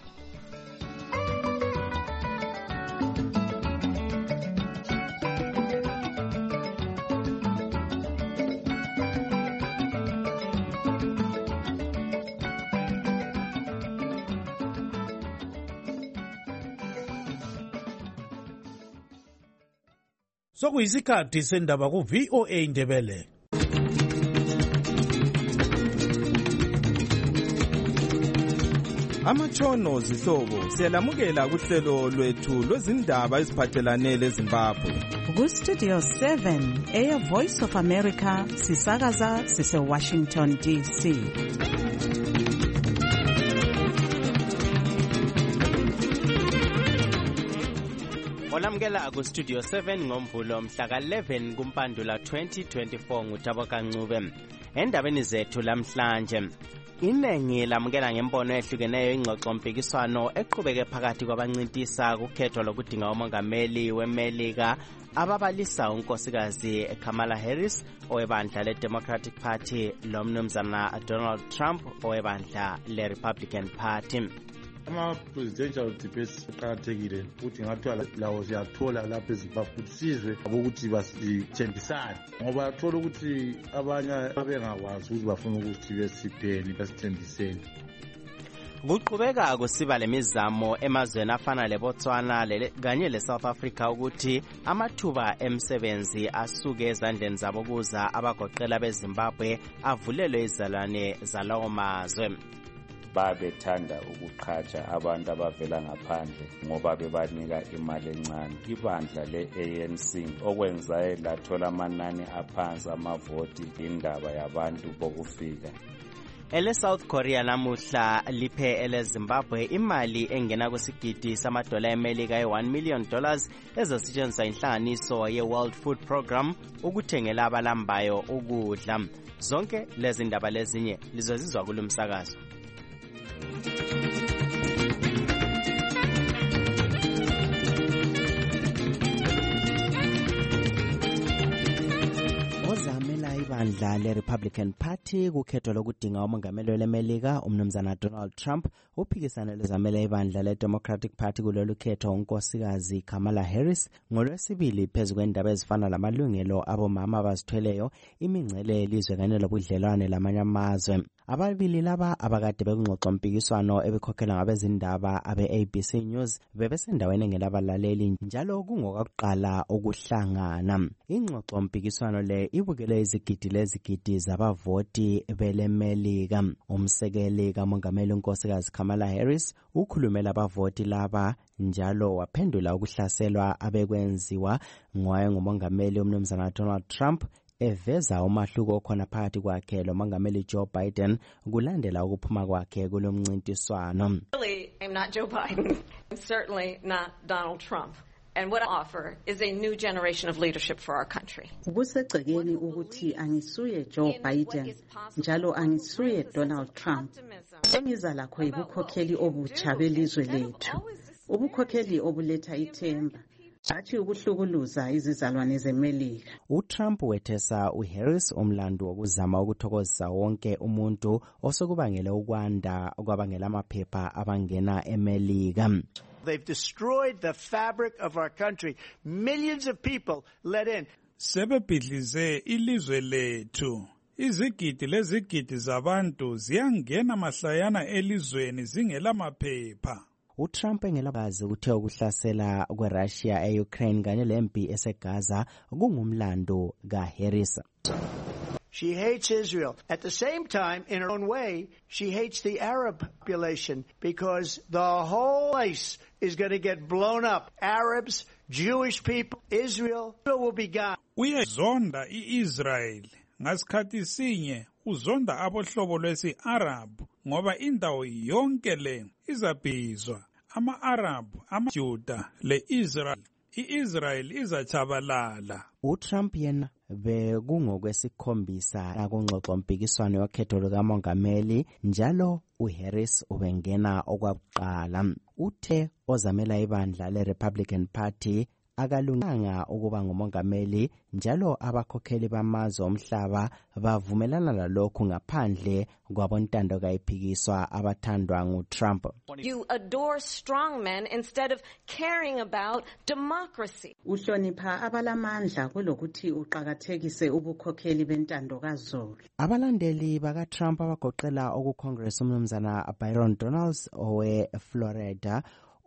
Sokuyisikhathi sendaba ku VOA Ndebele. Amatshono zihlobo siyalamukela kuhlelo lwethu lwezindaba eziphathelane leZimbabwe. Ku Studio 7 Air Voice of America sisakaza sise Washington DC. Olamukela ku Studio 7 ngomvulo mhla ka-11 kuMpandula 2024 nguTaboka Ncube. Endabeni zethu lamhlanje, inengi lamukela ngembono ehlukeneyo ingxoxo mpikiswano eqhubeke phakathi kwabancintisa kukhetho lokudinga umongameli weMelika ababalisa unkosikazi Kamala Harris owebandla leDemocratic Party lomnumzana Donald Trump owebandla leRepublican Party. Ama-presidential debates aqakathekile ukuthi ngathiwa lawo siyathola lapha eZimbabwe ukuthi sizwe ukuthi basithembisane ngoba athola ukuthi abanye abengakwazi ukuthi bafuna ukuthi besipheni basithembiseni. Kuqhubeka kusiba lemizamo emazweni afana leBotswana kanye leSouth Africa ukuthi amathuba emsebenzi asuke ezandleni zabo kuza abagoqela beZimbabwe avulelwe izalwane zalawo mazwe. Babethanda ukuqhatsha abantu abavela ngaphandle ngoba bebanika imali encane. Ibandla le-ANC okwenzayo lathola amanani aphansi amavoti indaba yabantu bokufika. South Korea namuhla liphe eleZimbabwe imali engena kwisigidi $1 eMelika $1 million ezosetshenziswa inhlanganiso ye-World Food Program ukuthengela abalambayo ukudla. Zonke lezi ndaba lezinye lizozizwa kulumsakazo. Ozamela ibandla leRepublican Party kukhetho lokudinga umongameli weMelika umnumzana Donald Trump uphikisana lezamela ibandla leDemocratic Party kulolu khetho unkosikazi Kamala Harris ngolwesibili phezu kwendaba ezifana lamalungelo abomama abazithweleyo, imingcele yelizwe kanye lobudlelwane lamanye amazwe. Ababili laba abakade bekungxoxo mpikiswano ebikhokhela ngabezindaba abe-ABC News bebesendaweni engelabalaleli njalo kungokuqala ukuhlangana. Ingxoxo mpikiswano le ibukele izigidi lezigidi zabavoti beleMelika. Umsekeli kamongameli unkosikazi Kamala Harris ukhulumela abavoti laba njalo waphendula ukuhlaselwa abekwenziwa ngumongameli umnumzana Donald Trump eveza umahluko okhona phakathi kwakhe lomongameli Joe Biden kulandela ukuphuma kwakhe kulomncintiswano. Really, I'm not Joe Biden. I'm certainly not Donald Trump. And what I offer is a new generation of leadership for our country. Kusegcekeni ukuthi angisuye Joe Biden njalo angisuye Donald Trump. Engiza lakho ibukhokheli obutsha belizwe lethu. Ubukhokheli obuletha ithemba. Athi ukuhlukuluza izizalwane zeMelika. uTrump wethesa uHarris umlando wokuzama ukuthokozisa wonke umuntu osokubangela ukwanda kwabangela amaphepha abangena eMelika. They've destroyed the fabric of our country. Millions of people let in. Sebebhidlize ilizwe lethu. Izigidi lezigidi zabantu ziyangena mahlayana elizweni zingelamaphepha. uTrump engelabazi uthe ukuhlasela kweRussia eUkraine kanye lempi eseGaza kungumlando kaHarris. She hates Israel. At the same time, in her own way, she hates the Arab population because the whole place is going to get blown up. Arabs, Jewish people, Israel will be gone. Uyezonda iIsrael. Ngasikhathi sinye uzonda abohlobo lwesi-Arab ngoba indawo yonke le izabhizwa. ama-Arab, amaJuda le-Israel. I-Israel izatshabalala. uTrump yena bekungokwesikhombisa nakungxoxompikiswano yokhetho lukamongameli njalo uHarris ubengena okwakuqala. Uthe ozamela ibandla le-Republican Party akalunganga ukuba ngumongameli njalo abakhokheli bamazwe omhlaba bavumelana lalokhu ngaphandle kwabontando kayiphikiswa abathandwa nguTrump. You adore strongmen instead of caring about democracy. Uhlonipha abalamandla kulokuthi uqakathekise ubukhokheli bentando kaZulu. Abalandeli bakaTrump abagoqela okuCongress umnumzana Byron Donalds owe-Florida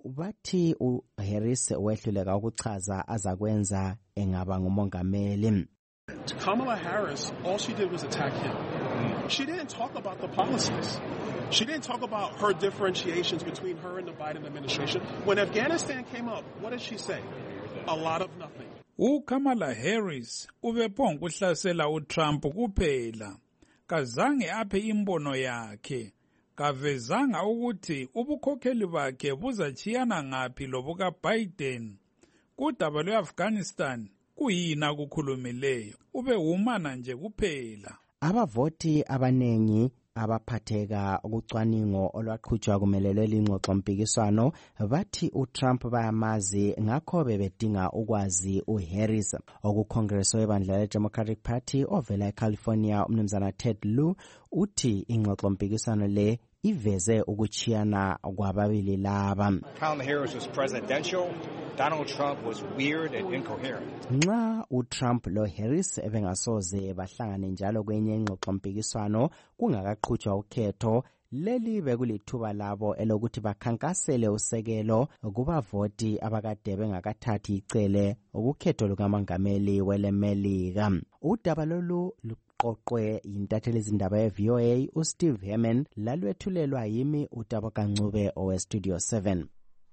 bathi uHarris wehluleka ukuchaza azakwenza engaba ngumongameli. Kamala Harris, all she did was attack him. She didn't talk about the policies. She didn't talk about her differentiations between her and the Biden administration. When Afghanistan came up, what did she say? A lot of nothing. uKamala Harris ubephonga ukuhlasela uTrump kuphela. Kazange aphe imbono yakhe. Kavezanga ukuthi ubukhokheli bakhe buzachiyana ngaphi lobuka Biden. Kudaba lwe-Afghanistan kuyini akukhulumileyo. Ube umana nje kuphela. Abavoti abanengi abaphatheka ukucwaningo olwaqhutshwa kumelelwe lingxoxompikiswano bathi uTrump bayamazi ngakho bebedinga ukwazi uHarris. OkuCongress webandla le-Democratic Party ovela eCalifornia umnumzana Ted Lieu uthi ingxoxompikiswano le iveze ukuchiyana kwababili laba. Kamala Harris was presidential. Donald Trump was weird and incoherent. Nxa uTrump lo Harris ebengasoze bahlangane njalo kwenye ingxoxompikiswano kungakaqhutshwa ukhetho, leli bekulithuba labo elokuthi bakhankasele usekelo kubavoti abakade bengakathathi icele ukukhetho lukamongameli welemelika. Udaba lolu qoqwe yintatheli izindaba ye-VOA uSteve Herman lalwethulelwa yimi uTabokancube oweStudio 7.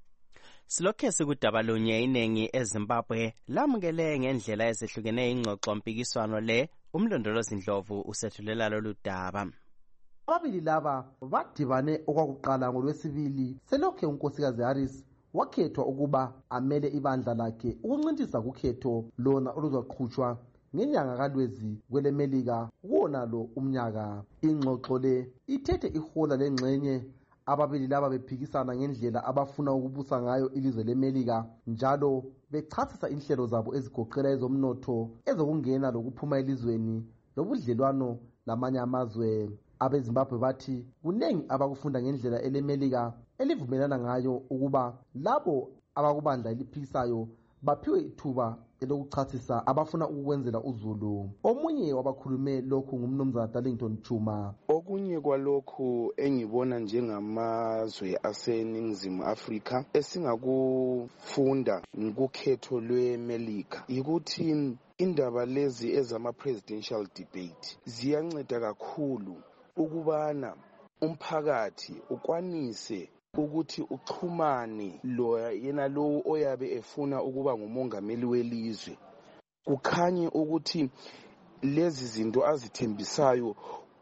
Silokhe sikudaba lunye iningi eZimbabwe lamukele ngendlela ezehlukeneyo ingxoxompikiswano le umlondolozi Ndlovu usethulela lolu daba. Ababili laba badibane okwakuqala ngolwesibili selokhe unkosikazi Harris wakhethwa ukuba amele ibandla lakhe ukuncintisa kukhetho lona oluzaqhutshwa ngenyanga kaLwezi kwelemelika wona lo umnyaka. Ingxoxo le ithethe ihola lengxenye ababili laba bephikisana ngendlela abafuna ukubusa ngayo ilizwe lemelika njalo bechasisa inhlelo zabo ezigoqela ezomnotho ezokungena lokuphuma elizweni lobudlelwano lamanye amazwe. AbeZimbabwe bathi kunengi abakufunda ngendlela elemelika elivumelana ngayo ukuba labo abakubandla eliphikisayo baphiwe ithuba elokuchasisa abafuna ukukwenzela uZulu. Omunye wabakhulume lokhu ngumnumzana Darlington Chuma. Okunye kwalokhu engibona njengamazwe aseningizimu Afrika esingakufunda ngokhetho lweMelika ukuthi indaba lezi ezama-presidential debate ziyanceda kakhulu ukubana umphakathi ukwanise ukuthi uxhumane yena lo oyabe efuna ukuba ngumongameli welizwe. Kukhanye ukuthi lezi zinto azithembisayo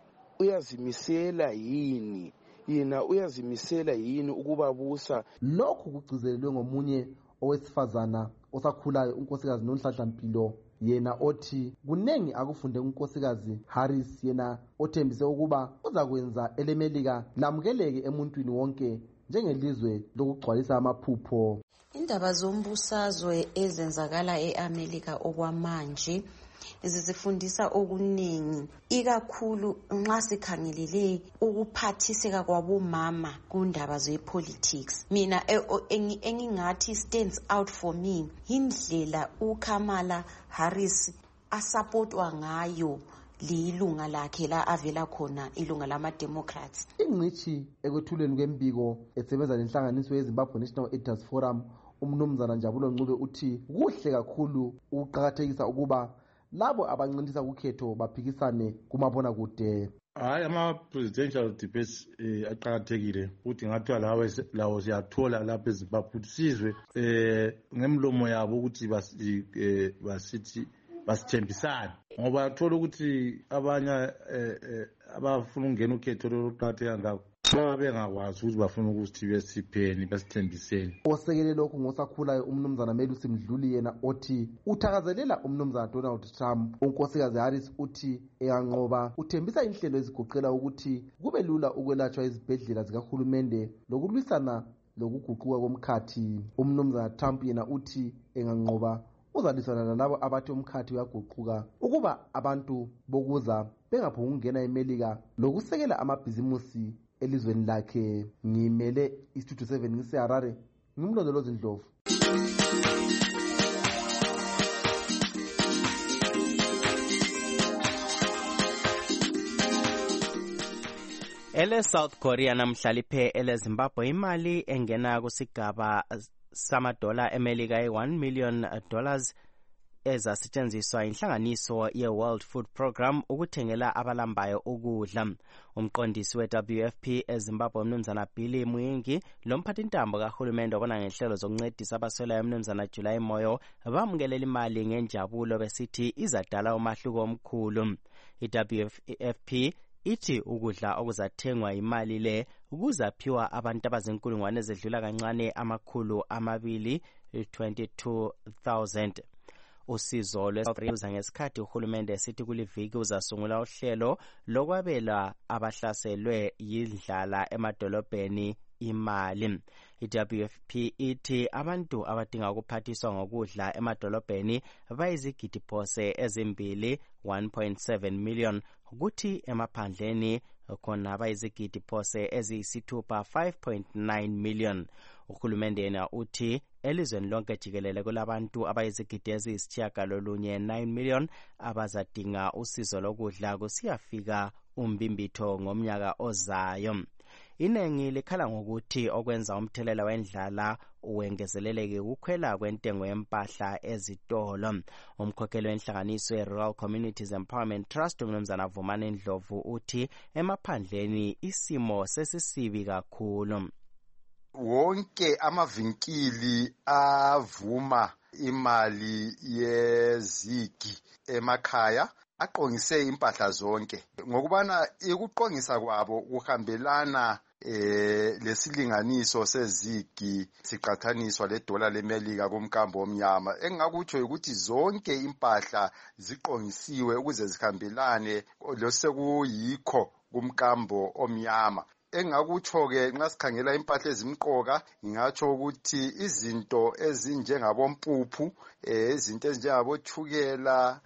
uyazimisela yini, yena uyazimisela yini ukubabusa. Lokhu kugcizelelwe ngomunye owesifazana osakhulayo unkosikazi Nonhlanhla Mpilo, yena othi kunengi akufunde unkosikazi Harris, yena othembise ukuba uzakwenza elemelika lamukeleke emuntwini wonke njengelizwe lokugcwalisa amaphupho. Indaba zombusazwe ezenzakala eAmelika okwamanje zisifundisa okuningi, ikakhulu nxa sikhangelele ukuphathiseka kwabomama kundaba zepolitics. Mina engingathi stands out for me indlela uKamala Harris asupportwa ngayo lilunga lakhe la avela khona ilunga lama-Democrats. Ingcithi ekwethuleni kwembiko esebenza nenhlanganiso yeZimbabwe National Editors Forum umnumzana Njabulo Ncube uthi kuhle kakhulu ukuqakathekisa ukuba labo abancintisa kukhetho baphikisane kumabona kude. Hayi, ama-presidential debates aqakathekile ukuthi ngathiwa lawo siyathola lapha eZimbabwe ukuthi sizwe ngemlomo yabo ukuthi basithi basithembisane, ngoba thola ukuthi abanye abafuna ukungena ukhetho lokuqakatheka ngako baba bengakwazi ukuthi bafuna ukuthi besipheni besithembiseni. Osekele lokhu ngosakhulayo umnumzana Melusi Mdluli yena othi uthakazelela umnumzana Donald Trump. Unkosikazi Harris uthi enganqoba uthembisa inhlelo ezigoqela ukuthi kube lula ukwelatshwa ezibhedlela zikahulumende lokulwisana lokuguquka komkhathi. Umnumzana Trump yena uthi enganqoba uzalisana nalabo abathi umkhathi uyaguquka ukuba abantu bokuza bengaphongi ukungena eMelika lokusekela amabhizimusi elizweni lakhe. Ngimele iStudio 7 ngiseHarare, ngimlondolozi Ndlovu. Ele South Korea namhla liphe ele Zimbabwe imali engena kusigaba $1 eMelika $1 million ezasetshenziswa inhlanganiso ye-World Food Program ukuthengela abalambayo ukudla. Umqondisi we-WFP eZimbabwe umnumzana Billy Muyingi lomphathintambo kahulumende obona ngenhlelo zokuncedisa abaswelayo umnumzana July Moyo bamukelela imali ngenjabulo besithi izadala umahluko omkhulu. I-WFP ithi ukudla okuzathengwa imali le kuzaphiwa abantu abazinkulungwane ezedlula kancane 222,000. Usizo lwesifriza ngesikhathi uhulumende esithi kuliviki uzasungula uhlelo lokwabela abahlaselwe yindlala emadolobheni imali. I-WFP ithi abantu abadinga ukuphathiswa ngokudla emadolobheni bayizigidi phose ezimbili 1.7 million ukuthi emaphandleni khona bayizigidi phose eziyisithupha 5.9 million. Uhulumende yena uthi elizweni lonke jikelele kulabantu abayizigidi eziyisitshiyagalolunye 9 million abazadinga usizo lokudla kusiyafika umbimbitho ngomnyaka ozayo. Inengi likhala ngokuthi okwenza umthelela wendlala uwengezeleleke ukukhwela kwentengo yempahla ezitolo. Umkhokheli wenhlanganiso ye-Rural Communities Empowerment Trust umnumzana Vumani Ndlovu uthi emaphandleni isimo sesisibi kakhulu. Wonke amavinkili avuma imali yezigi emakhaya aqongise impahla zonke ngokubana ukuqongisa kwabo kuhambelana lesilinganiso sezigi siqathaniswa $1 leMelika kumkambo omnyama. Engakutsho ukuthi zonke impahla ziqongisiwe ukuze zihambelane losekuyikho kumkambo omnyama. Engakutsho-ke nxa sikhangela impahla ezimqoka ngingatsho ukuthi izinto ezinjengabompuphu, izinto ezinjengabothukela,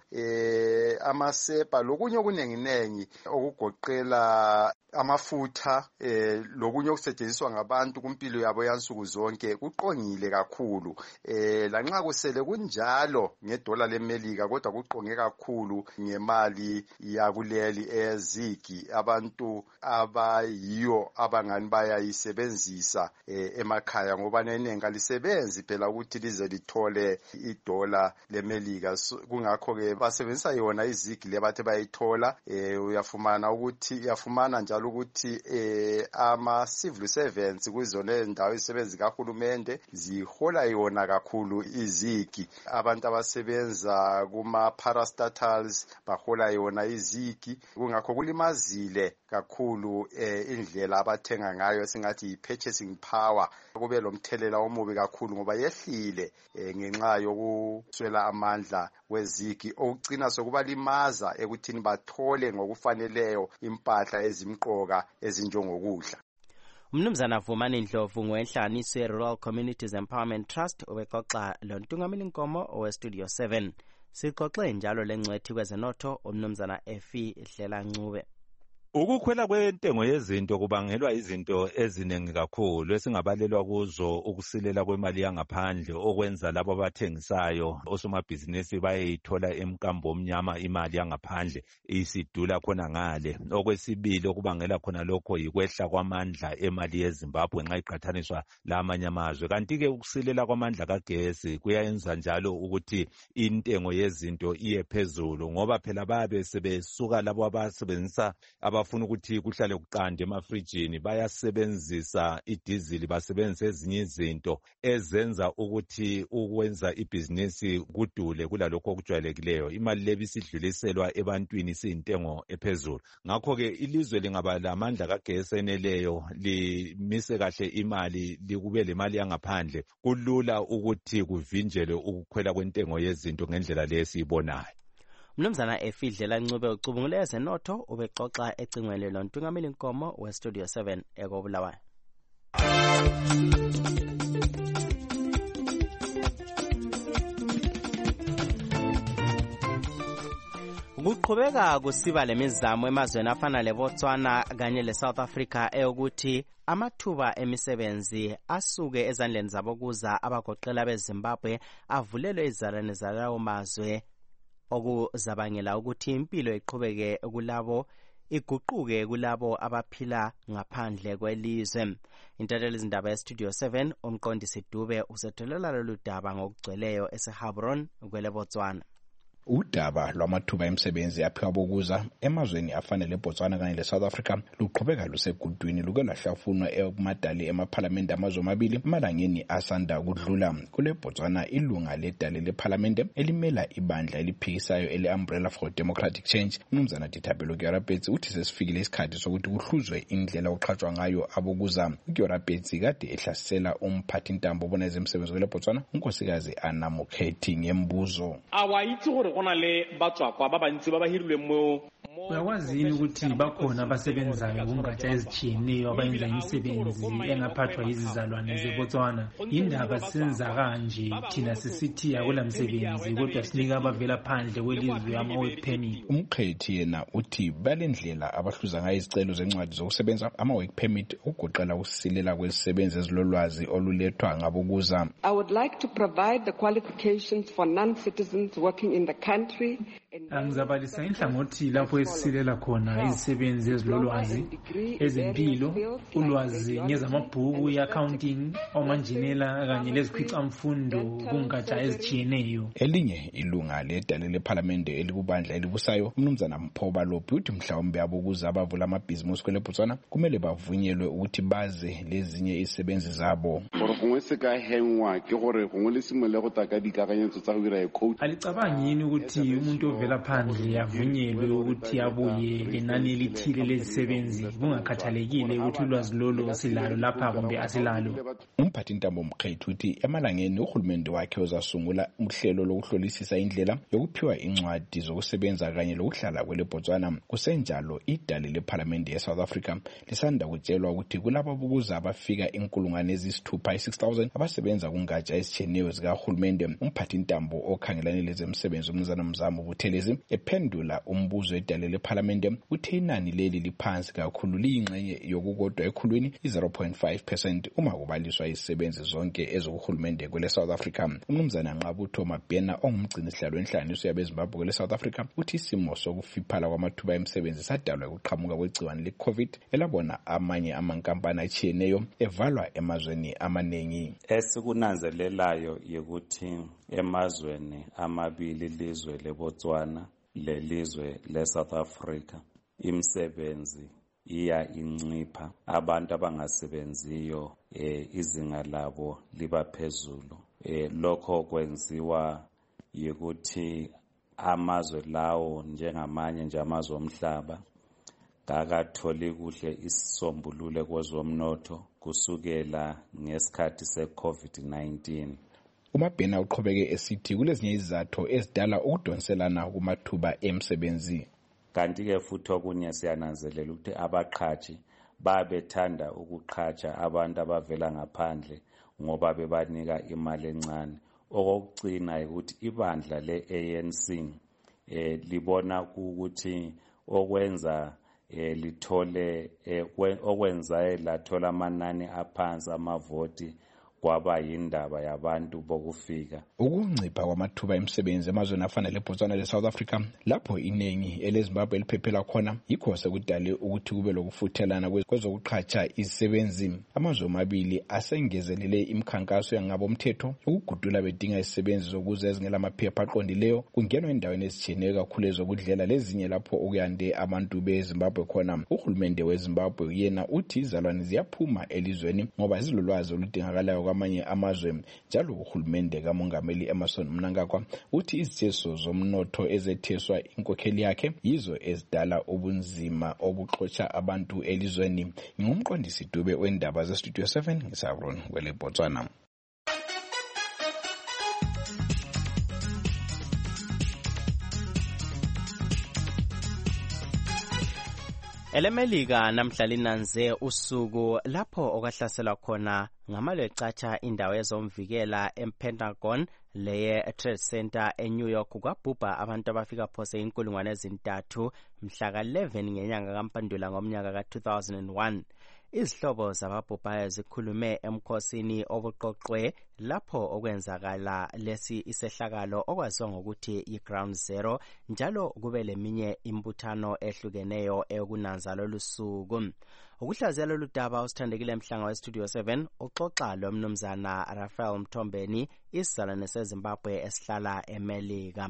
amasepa lokunye okunenginengi okugoqela amafutha lokunye okusetshenziswa ngabantu kumpilo yabo yansuku zonke kuqongile kakhulu. Lanxa kusele kunjalo $1 leMelika kodwa kuqonge kakhulu ngemali yakuleli ezigi abantu abayiyo abangani bayayisebenzisa emakhaya ngoba nenenga lisebenzi phela ukuthi lize lithole $1 leMelika. Kungakho-ke basebenzisa yona izigi lebathe bayithola. Uyafumana njalo ukuthi ama-civil servants kuzona indawo izisebenzi kahulumende zihola yona kakhulu izigi. Abantu abasebenza kuma-parastatals bahola yona izigi. Kungakho kulimazile kakhulu indlela abathenga ngayo singathi yi-purchasing power. Kube lomthelela omubi kakhulu ngoba yehlile ngenxa yokuswela amandla wezigi okucina sokubalimaza ekuthini bathole ngokufaneleyo impahla ezimqoka ezinjengokudla. Umnumzana Vumani Ndlovu ngowenhlanganiso ye-Rural Communities Empowerment Trust ubexoxa lontungameli Nkomo oweStudio 7. Sixoxe njalo lengcwethi kwezenotho umnumzana Efi Hlela Ncube. Ukukhwela kwentengo yezinto kubangelwa izinto eziningi kakhulu esingabalelwa kuzo ukusilela kwemali yangaphandle okwenza labo abathengisayo osomabhizinisi bayithola emkambo omnyama imali yangaphandle isidula khona ngale. Okwesibili okubangela khona lokho yikwehla kwamandla emali yeZimbabwe nxa iqhathaniswa lamanye amazwe. Kanti-ke ukusilela kwamandla kagesi kuyayenza njalo ukuthi intengo yezinto iye phezulu ngoba phela babe sebesuka labo abasebenzisa abafuna ukuthi kuhlale kuqanda emafrijini bayasebenzisa idizili, basebenzisa ezinye izinto ezenza ukuthi ukwenza ibhizinisi kudule kulalokho okujwayelekileyo. Imali lebi sidluliselwa ebantwini siyintengo ephezulu. Ngakho-ke ilizwe lingaba lamandla kagesi eneleyo, limise kahle imali, likube le mali yangaphandle, kulula ukuthi kuvinjelwe ukukhwela kwentengo yezinto ngendlela le siyibonayo. Mnumzana Efidlela Ncube ucubungule ezenotho ubexoxa ecingweni lontungameli Nkomo weStudio 7 ekobulawayo. Kuqhubeka kusiba lemizamo emazweni afana leBotswana kanye leSouth Africa eyokuthi amathuba emisebenzi asuke ezandleni zabo kuza abagoqela beZimbabwe avulelwe izalane zalawo mazwe, okuzabangela ukuthi impilo iqhubeke kulabo iguquke kulabo abaphila ngaphandle kwelizwe. Intatheli izindaba yeStudio 7 umqondisi Dube usetholela lolu daba ngokugcweleyo eseHabron kweleBotswana. Udaba lwamathuba emisebenzi aphiwa bokuza emazweni afana leBotswana kanye leSouth Africa luqhubeka lusegudwini luke lahlafunwa ekumadali emaphalamende amazwe amabili emalangeni asanda kudlula. Kule Botswana ilunga ledale lephalamende elimela ibandla eliphikisayo ele-Umbrella for Democratic Change uMnumzana Dithabelo Gyarapetsi uthi sesifikile isikhathi sokuthi kuhluzwe indlela oqhatshwa ngayo abokuza. uGyarapetsi kade ehlasela umphathi ntambo obona ezemisebenzi kule Botswana unkosikazi Anna Mokhethi ngembuzo. Gona le batswakwa ba bantsi ba ba hirilwe mo Uyakwazi ukuthi bakhona abasebenzayo kungatsha ezitshiyeneyo abayenza imisebenzi engaphathwa yizizalwane zeBotswana. Indaba senza kanje thina sisithi akula msebenzi kodwa sinika abavela phandle kwelizwe ama-work permit. Umkhethi yena uthi balendlela abahluza ngayo izicelo zencwadi zokusebenza ama-work permit ugoqela ukusilela kwezisebenzi ezilolwazi olulethwa ngabokuza. I would like to provide the qualifications for non-citizens working in the country. Angizabalisa inhlangothi lapho esisilela khona izisebenzi ezilolwazi, ezempilo, ulwazi ngezamabhuku, i-accounting, omanjinela kanye lezikhwicamfundo kungatsha ezitshiyeneyo. Elinye ilunga ledale lephalamende elikubandla elibusayo uMnumzana Mphoba Lophi uthi mhlawumbe abokuza abavula amabhizinisi kwele Botswana kumele bavunyelwe ukuthi baze lezinye izisebenzi zabo. Alicabangi yini ukuthi umuntu ovela phandle avunyelwe ukuthi abuye lenani elithile lezisebenzi kungakhathalekile ukuthi ulwazi lolo silalo lapha kumbe asilalo? Umphathi ntambo Mkhethi uthi emalangeni uhulumende wakhe uzasungula uhlelo lokuhlolisisa indlela yokuphiwa incwadi zokusebenza kanye lokuhlala kwele Botswana. Kusenjalo idale lephalamende eSouth Africa lisanda kutshelwa ukuthi kulabo abokuza abafika inkulungwane ezisithupha 6,000 abasebenza kungatsha ezitshiyeneyo zikahulumende. Umphathi ntambo okhangelane lezemisebenzi uMnumzana Mzamo Buthelezi ephendula umbuzo edale lephalamende uthe inani leli liphansi kakhulu liyingxenye yokukodwa ekhulwini 0.5% uma kubaliswa izisebenzi zonke ezokuhulumende kwele South Africa. uMnumzana Nqabutho Mabhena ongumgcini sihlalo enhlanganiso yabeZimbabwe kwele South Africa uthi isimo sokufiphala kwamathuba emisebenzi sadalwa ukuqhamuka kwegciwane le-COVID elabona amanye amankampani atshiyeneyo evalwa emazweni amaningi. Esikunanzelelayo yikuthi emazweni amabili ilizwe leBotswana lelizwe leSouth Africa imisebenzi iya incipha, abantu abangasebenziyo izinga labo liba phezulu. Lokho kwenziwa yikuthi amazwe lawo njengamanye nje amazwe omhlaba ngakatholi kuhle isisombululo kwezomnotho kusukela ngesikhathi se-COVID-19. uMabhena uqhubeke esithi kulezinye izizathu ezidala ukudonselana kumathuba emsebenzi. Kanti-ke futhi okunye siyananzelela ukuthi abaqhashi babethanda ukuqhatsha abantu abavela ngaphandle ngoba bebanika imali encane. Okokugcina ukuthi ibandla le-ANC libona ukuthi okwenza lithole okwenza lathola amanani aphansi amavoti kwaba yindaba yabantu bokufika. Ukuncipha kwamathuba emisebenzi emazweni afana leBotswana leSouth Africa lapho iningi eleZimbabwe liphephela khona yikho sekudale ukuthi kube lokufuthelana kwezokuqhatsha izisebenzi. Amazwe amabili asengezelele imikhankaso yangabomthetho ukugudula bedinga izisebenzi zokuze ezingela amaphepha aqondileyo kungenwa endaweni ezitshiyeneyo kakhulu ezokudlela lezinye lapho okuyande abantu beZimbabwe khona. Uhulumende weZimbabwe yena uthi izalwane ziyaphuma elizweni ngoba zilolwazi oludingakalayo kwamanye amazwe. Njalo uhulumende kamongameli Emmerson Mnangagwa uthi izithetho zomnotho ezetheswa inkokheli yakhe yizo ezidala ubunzima obuxotsha abantu elizweni. Ngumqondisi Dube wendaba zeStudio 7 ngisabron kweleBotswana. EleMelika namhla linanze usuku lapho okwahlaselwa khona ngamalwecatsha indawo ezomvikela ePentagon leye Trade Center eNew York kwabhubha abantu abafika phose 3,000 mhla ka-11 ngenyanga kaMpandula ngomnyaka ka-2001. Izihlobo zababhubhayo zikhulume emkhosini obuqoqwe lapho okwenzakala lesi isehlakalo okwaziwa ngokuthi yi-Ground Zero, njalo kube leminye imbuthano ehlukeneyo eyokunanza lolu suku. Ukuhlaziya lolu daba usithandekile Mhlanga weStudio 7 uxoxa lo mnumzana Raphael Mthombeni, isizalwane seZimbabwe esihlala eMelika.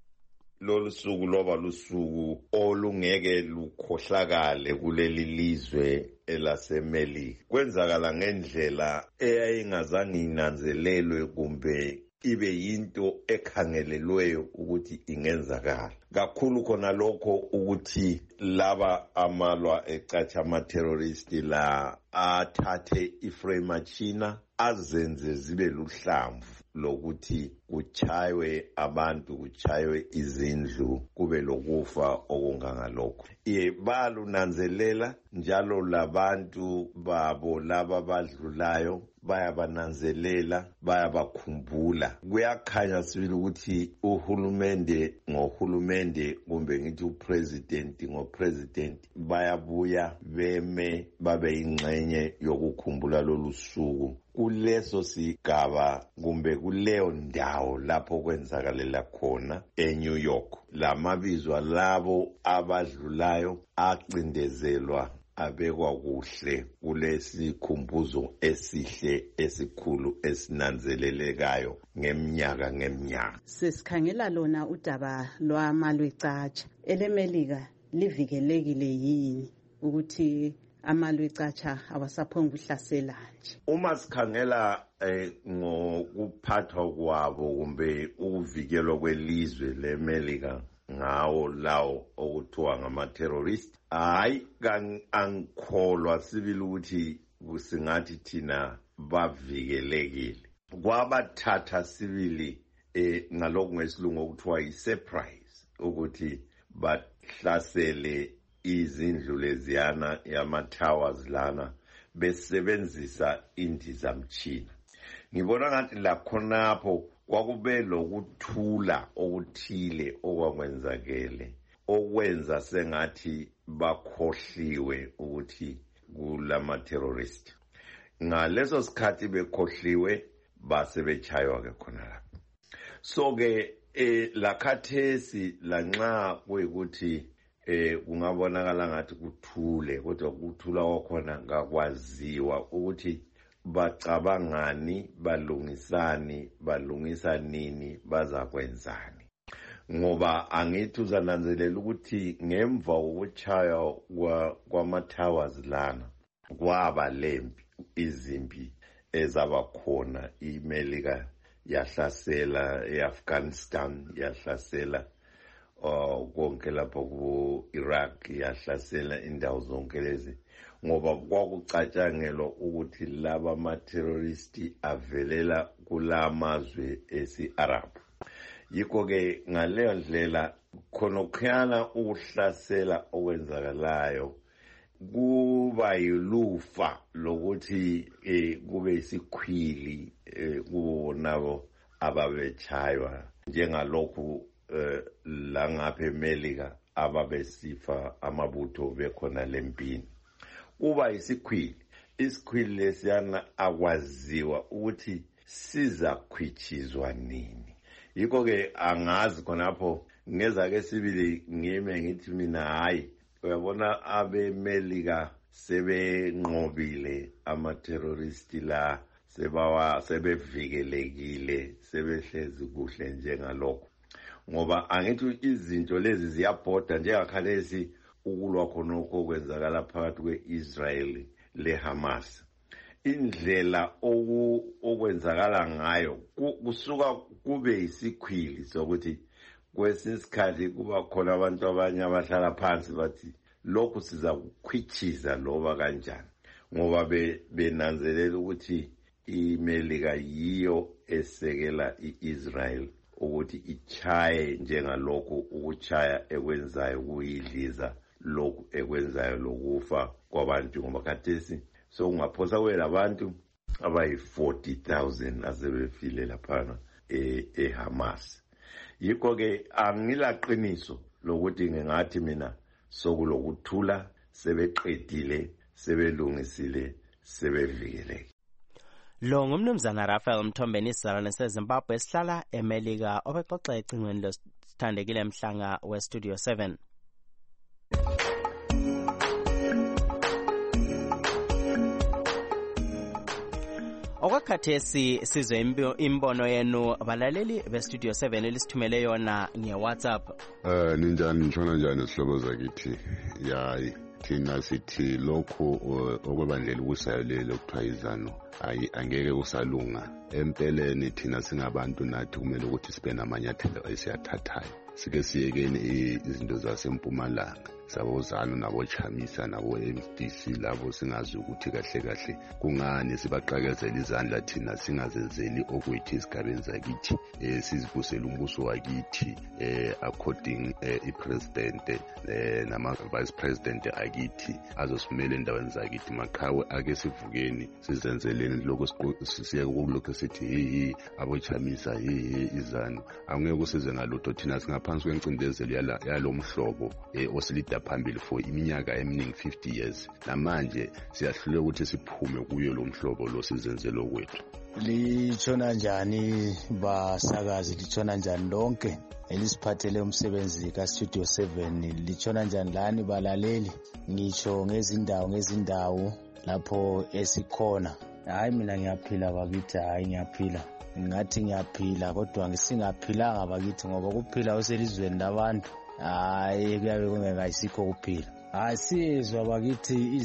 Lolu suku loba lusuku olungeke lukhohlakale kuleli lizwe elaseMelika. Kwenzakala ngendlela eyayingazange inanzelelwe kumbe ibe yinto ekhangelelweyo ukuthi ingenzakala. Kakhulu khona lokho ukuthi laba amalwa ecatsha ama-terroristi la athathe iframe machina azenze zibe luhlamvu lokuthi kuchaywe abantu, kuchaywe izindlu, kube lokufa okungangalokho. Balunanzelela njalo labantu babo laba badlulayo bayabananzelela, bayabakhumbula. Kuyakhanya sibili ukuthi uhulumende ngohulumende kumbe ngithi upresident ngopresident bayabuya beme babe ingxenye yokukhumbula lolu suku kuleso sigaba kumbe kuleyo ndawo lapho kwenzakalela khona eNew York. Lamabizo labo abadlulayo acindezelwa abekwa kuhle kulesikhumbuzo esihle esikhulu esinanzelelekayo ngeminyaka. Sesikhangela lona udaba lwamalwecatsha eleMelika livikelekile yini ukuthi amalwecatsha awasaphonga ukuhlasela nje? Uma sikhangela ngokuphathwa kwabo kumbe ukuvikelwa kwelizwe leMelika ngawo lawo okuthiwa ngama-terrorist, hayi angikholwa sibili ukuthi singathi thina bavikelekile. Kwabathatha sibili ngalokhu ngesilungu okuthiwa yi-surprise ukuthi bahlasele izindlu leziyana yama-towers lana besebenzisa indizamtshina. Ngibona ngathi lakhonapho kwakube lokuthula okuthile okwakwenzakele okwenza sengathi bakhohliwe ukuthi kulama-terrorist. Ngaleso sikhathi bekhohliwe base bechaywa ke khona lapho. So-ke lakhathesi lanxa kuyikuthi kungabonakala ngathi kuthule, kodwa kuthula kwakhona ngakwaziwa ukuthi bacabangani, balungisa nini, bazakwenzani. Ngoba angithi uzananzelela ukuthi ngemva kokuchaya kwama-towers lana kwaba lempi, izimpi ezabakhona. iMelika yahlasela eAfghanistan, yahlasela konke lapho ku-Iraq, yahlasela indawo zonke lezi, ngoba kwakucatshangelwa ukuthi laba ama-terroristi avelela kulamazwe esi-Arab. Yikho-ke ngaleyo ndlela khonokhuyana ukuhlasela okwenzakalayo kuba yilufa lokuthi kube isikhwili kunabo ababechaywa njengalokhu langapha eMelika ababesifa amabutho bekhona lempini. Kuba isikhwili isikhwili lesiyana akwaziwa ukuthi sizakhwitshizwa nini. Yikho-ke angazi khonapho ngezake sibili ngime ngithi mina hayi uyabona abemelika sebenqobile ama-terroristi la sebevikelekile sebehlezi kuhle njengalokho ngoba angithi izinto lezi ziyabhoda njengakhalesi ukulwa khonokho okwenzakala phakathi kwe-Israel le-Hamas. Indlela okwenzakala ngayo kusuka kube isikhwili sokuthi kwesinye isikhathi kuba khona abantu abanye abahlala phansi bathi lokhu siza kukhwithiza loba kanjani ngoba benanzelela ukuthi iMelika yiyo esekela iIsrael ukuthi ichaye njengalokhu ukuchaya ekwenzayo kuyidliza lokhu ekwenzayo lokufa kwabantu ngoba khathesi so ungaphosa kwela abantu abayi-40,000 asebefile laphana eHamas. Yikho-ke angilaqiniso lokuthi ngingathi mina sokulokuthula sebeqedile sebelungisile sebevikeleke. Lo ngumnumzana Raphael Mthombeni isizalwane seZimbabwe esihlala eMelika obexoxa ecingweni losithandekile Mhlanga weStudio 7. Okwakhathesi sizwe imbono yenu balaleli beStudio 7 elisithumele yona ngeWhatsApp. Ninjani nitshona njani isihlobo zakithi? Yayi thina sithi lokho okwebandlela ukusayo lelo kuthiwa izanu angeke usalunga. Empeleni thina singabantu nathi kumele ukuthi sibe namanyathelo esiyathathayo. Sike siyekeni izinto zasempumalanga sabozalo nabo Chamisa nabo MDC labo singazi ukuthi kahle kahle kungani sibaqakezela izandla thina singazenzeli okwethu esigabeni zakithi sizibusela umbuso wakithi according ipresident nama vice president akithi azosimela endaweni zakithi maqhawe ake sivukeni sizenzeleni lokho sisiye kulokho sithi abo Chamisa izanu angeke usize ngalutho thina singaphansi kwencindezelo yalomhlobo osilida phambili for iminyaka eminingi 50 years namanje siyahlule ukuthi siphume kuyo lo mhlobo lo sizenzelo kwethu. Litshona njani basakazi, litshona njani lonke elisiphathele umsebenzi kaStudio 7, litshona njani lani balaleli ngitsho ngezindawo lapho esikhona. Hayi mina ngiyaphila bakithi, hayi ngiyaphila, ngathi ngiyaphila kodwa ngisingaphilanga bakithi ngoba kuphila uselizweni labantu hayi kuyabe kungekayisikho kuphila. Hayi sizwa bakithi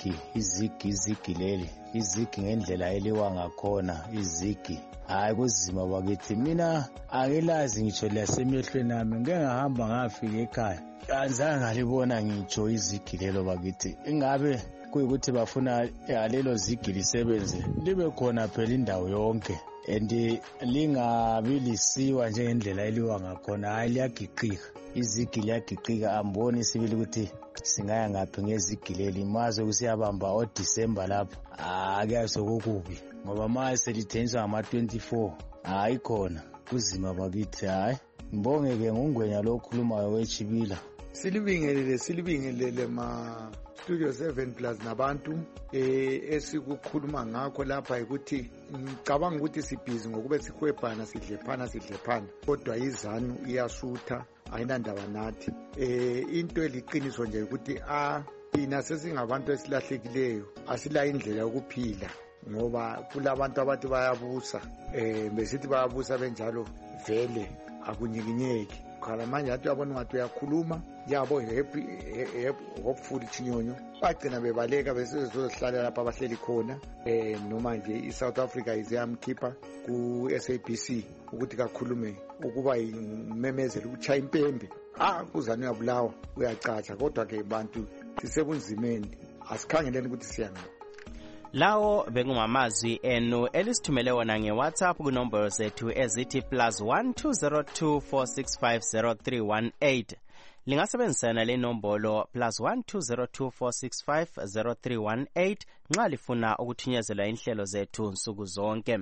izigi leli izigi ngendlela eliwa ngakhona izigi hayi kuzima bakithi. Mina angilazi ngitsho lasemehlweni nami ngeke ngahamba ngafika ekhaya anzange ngalibona ngitsho izigi lelo bakithi. Ingabe kuyikuthi bafuna lelo zigi lisebenze libe khona phela indawo yonke and lingabi lisiwa njengendlela eliwa ngakhona. Hayi liyagiqika izigi liyagiqika, amboni sibili ukuthi singaya ngaphi ngezigi leli maze kusiyabamba oDisemba lapho ake sokukubi ngoba manje selithenjwa ngama-24 hayi khona kuzima bakithi. Hayi ngibongeke ngungwenya lo khulumayo wechibila. Silibingelele ma Studio 7 plus nabantu esikukhuluma ngakho lapha ukuthi ngicabanga ukuthi sibhizi ngokube sihwebhana sidlephana kodwa izanu iyasutha ayinandaba nathi. Into eliqiniso nje ukuthi thina sesingabantu esilahlekileyo asila indlela yokuphila ngoba kulabantu abathi bayabusa besithi bayabusa benjalo vele akunyikinyeki. Khala manje athi uyabona ngathi uyakhuluma yabo hopefully chinyonyo bagcina bebaleka besezohlala lapha abahleli khona noma nje iSouth Africa iziyamkhipha ku-SABC ukuthi kakhulume ukuba imemezela ukuchaya impembe kuzani uyabulawa uyacatsha kodwa ke bantu sisebunzimeni asikhangeleni ukuthi siyangaphi. Lawo bengumamazwi enu elisithumele wona ngeWhatsApp kunombolo zethu ezithi +1 202 465 0318. Lingasebenzisana le nombolo +1 202 465 0318 nxa lifuna ukuthunyezela inhlelo zethu nsuku zonke.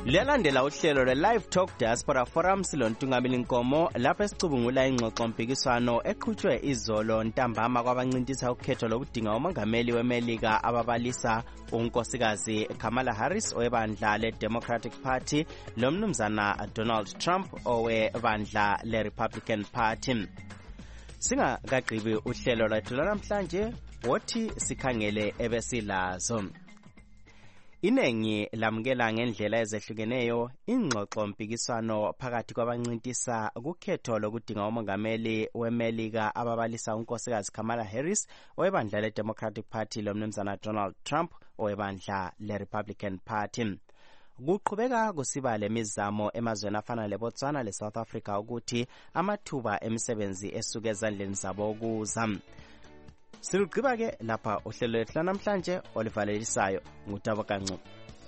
Liyalandela uhlelo lwe-Live Talk Diaspora Forum silontungameli Nkomo lapho esicubungula ingxoxo mpikiswano eqhutshwe izolo ntambama kwabancintisa ukhetho lokudinga umongameli weMelika ababalisa unkosikazi Kamala Harris owebandla le-Democratic Party lomnumzana Donald Trump owebandla le-Republican Party. Singakagqibi uhlelo lwethu namhlanje wothi sikhangele ebesilazo. Inengi lamukela ngendlela ezehlukeneyo ingxoxo mpikiswano phakathi kwabancintisa ukhetho lokudinga umongameli weMelika ababalisa unkosikazi Kamala Harris owebandla le-Democratic Party lomnumzana Donald Trump owebandla le-Republican Party. Kuqhubeka kusiba lemizamo emazweni afana leBotswana leSouth Africa ukuthi amathuba emisebenzi esuke ezandleni zabo kuza. Silugqiba ke lapha uhlelo lwethu namhlanje olivalelisayo ngutabo Kancu.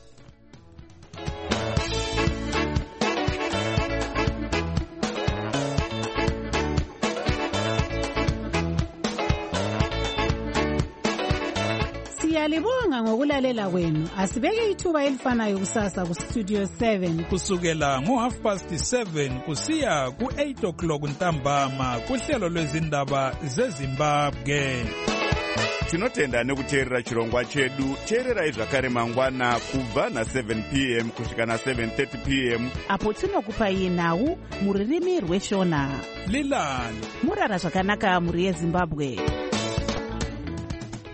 Siyalibonga ngokulalela kwenu. Asibeke ithuba elifanayo kusasa ku Studio 7 kusukela ngo7:30 kusiya ku8:00 ntambama kuhlelo lwezindaba zeZimbabwe. Tinotenda nekuteerera chirongwa chedu. Teererai zvakare mangwana kubva na7 p.m. kusvika na7:30 p.m. apo tinokupai nhau muririmi rweshona. Lilani murara zvakanaka muri yeZimbabwe.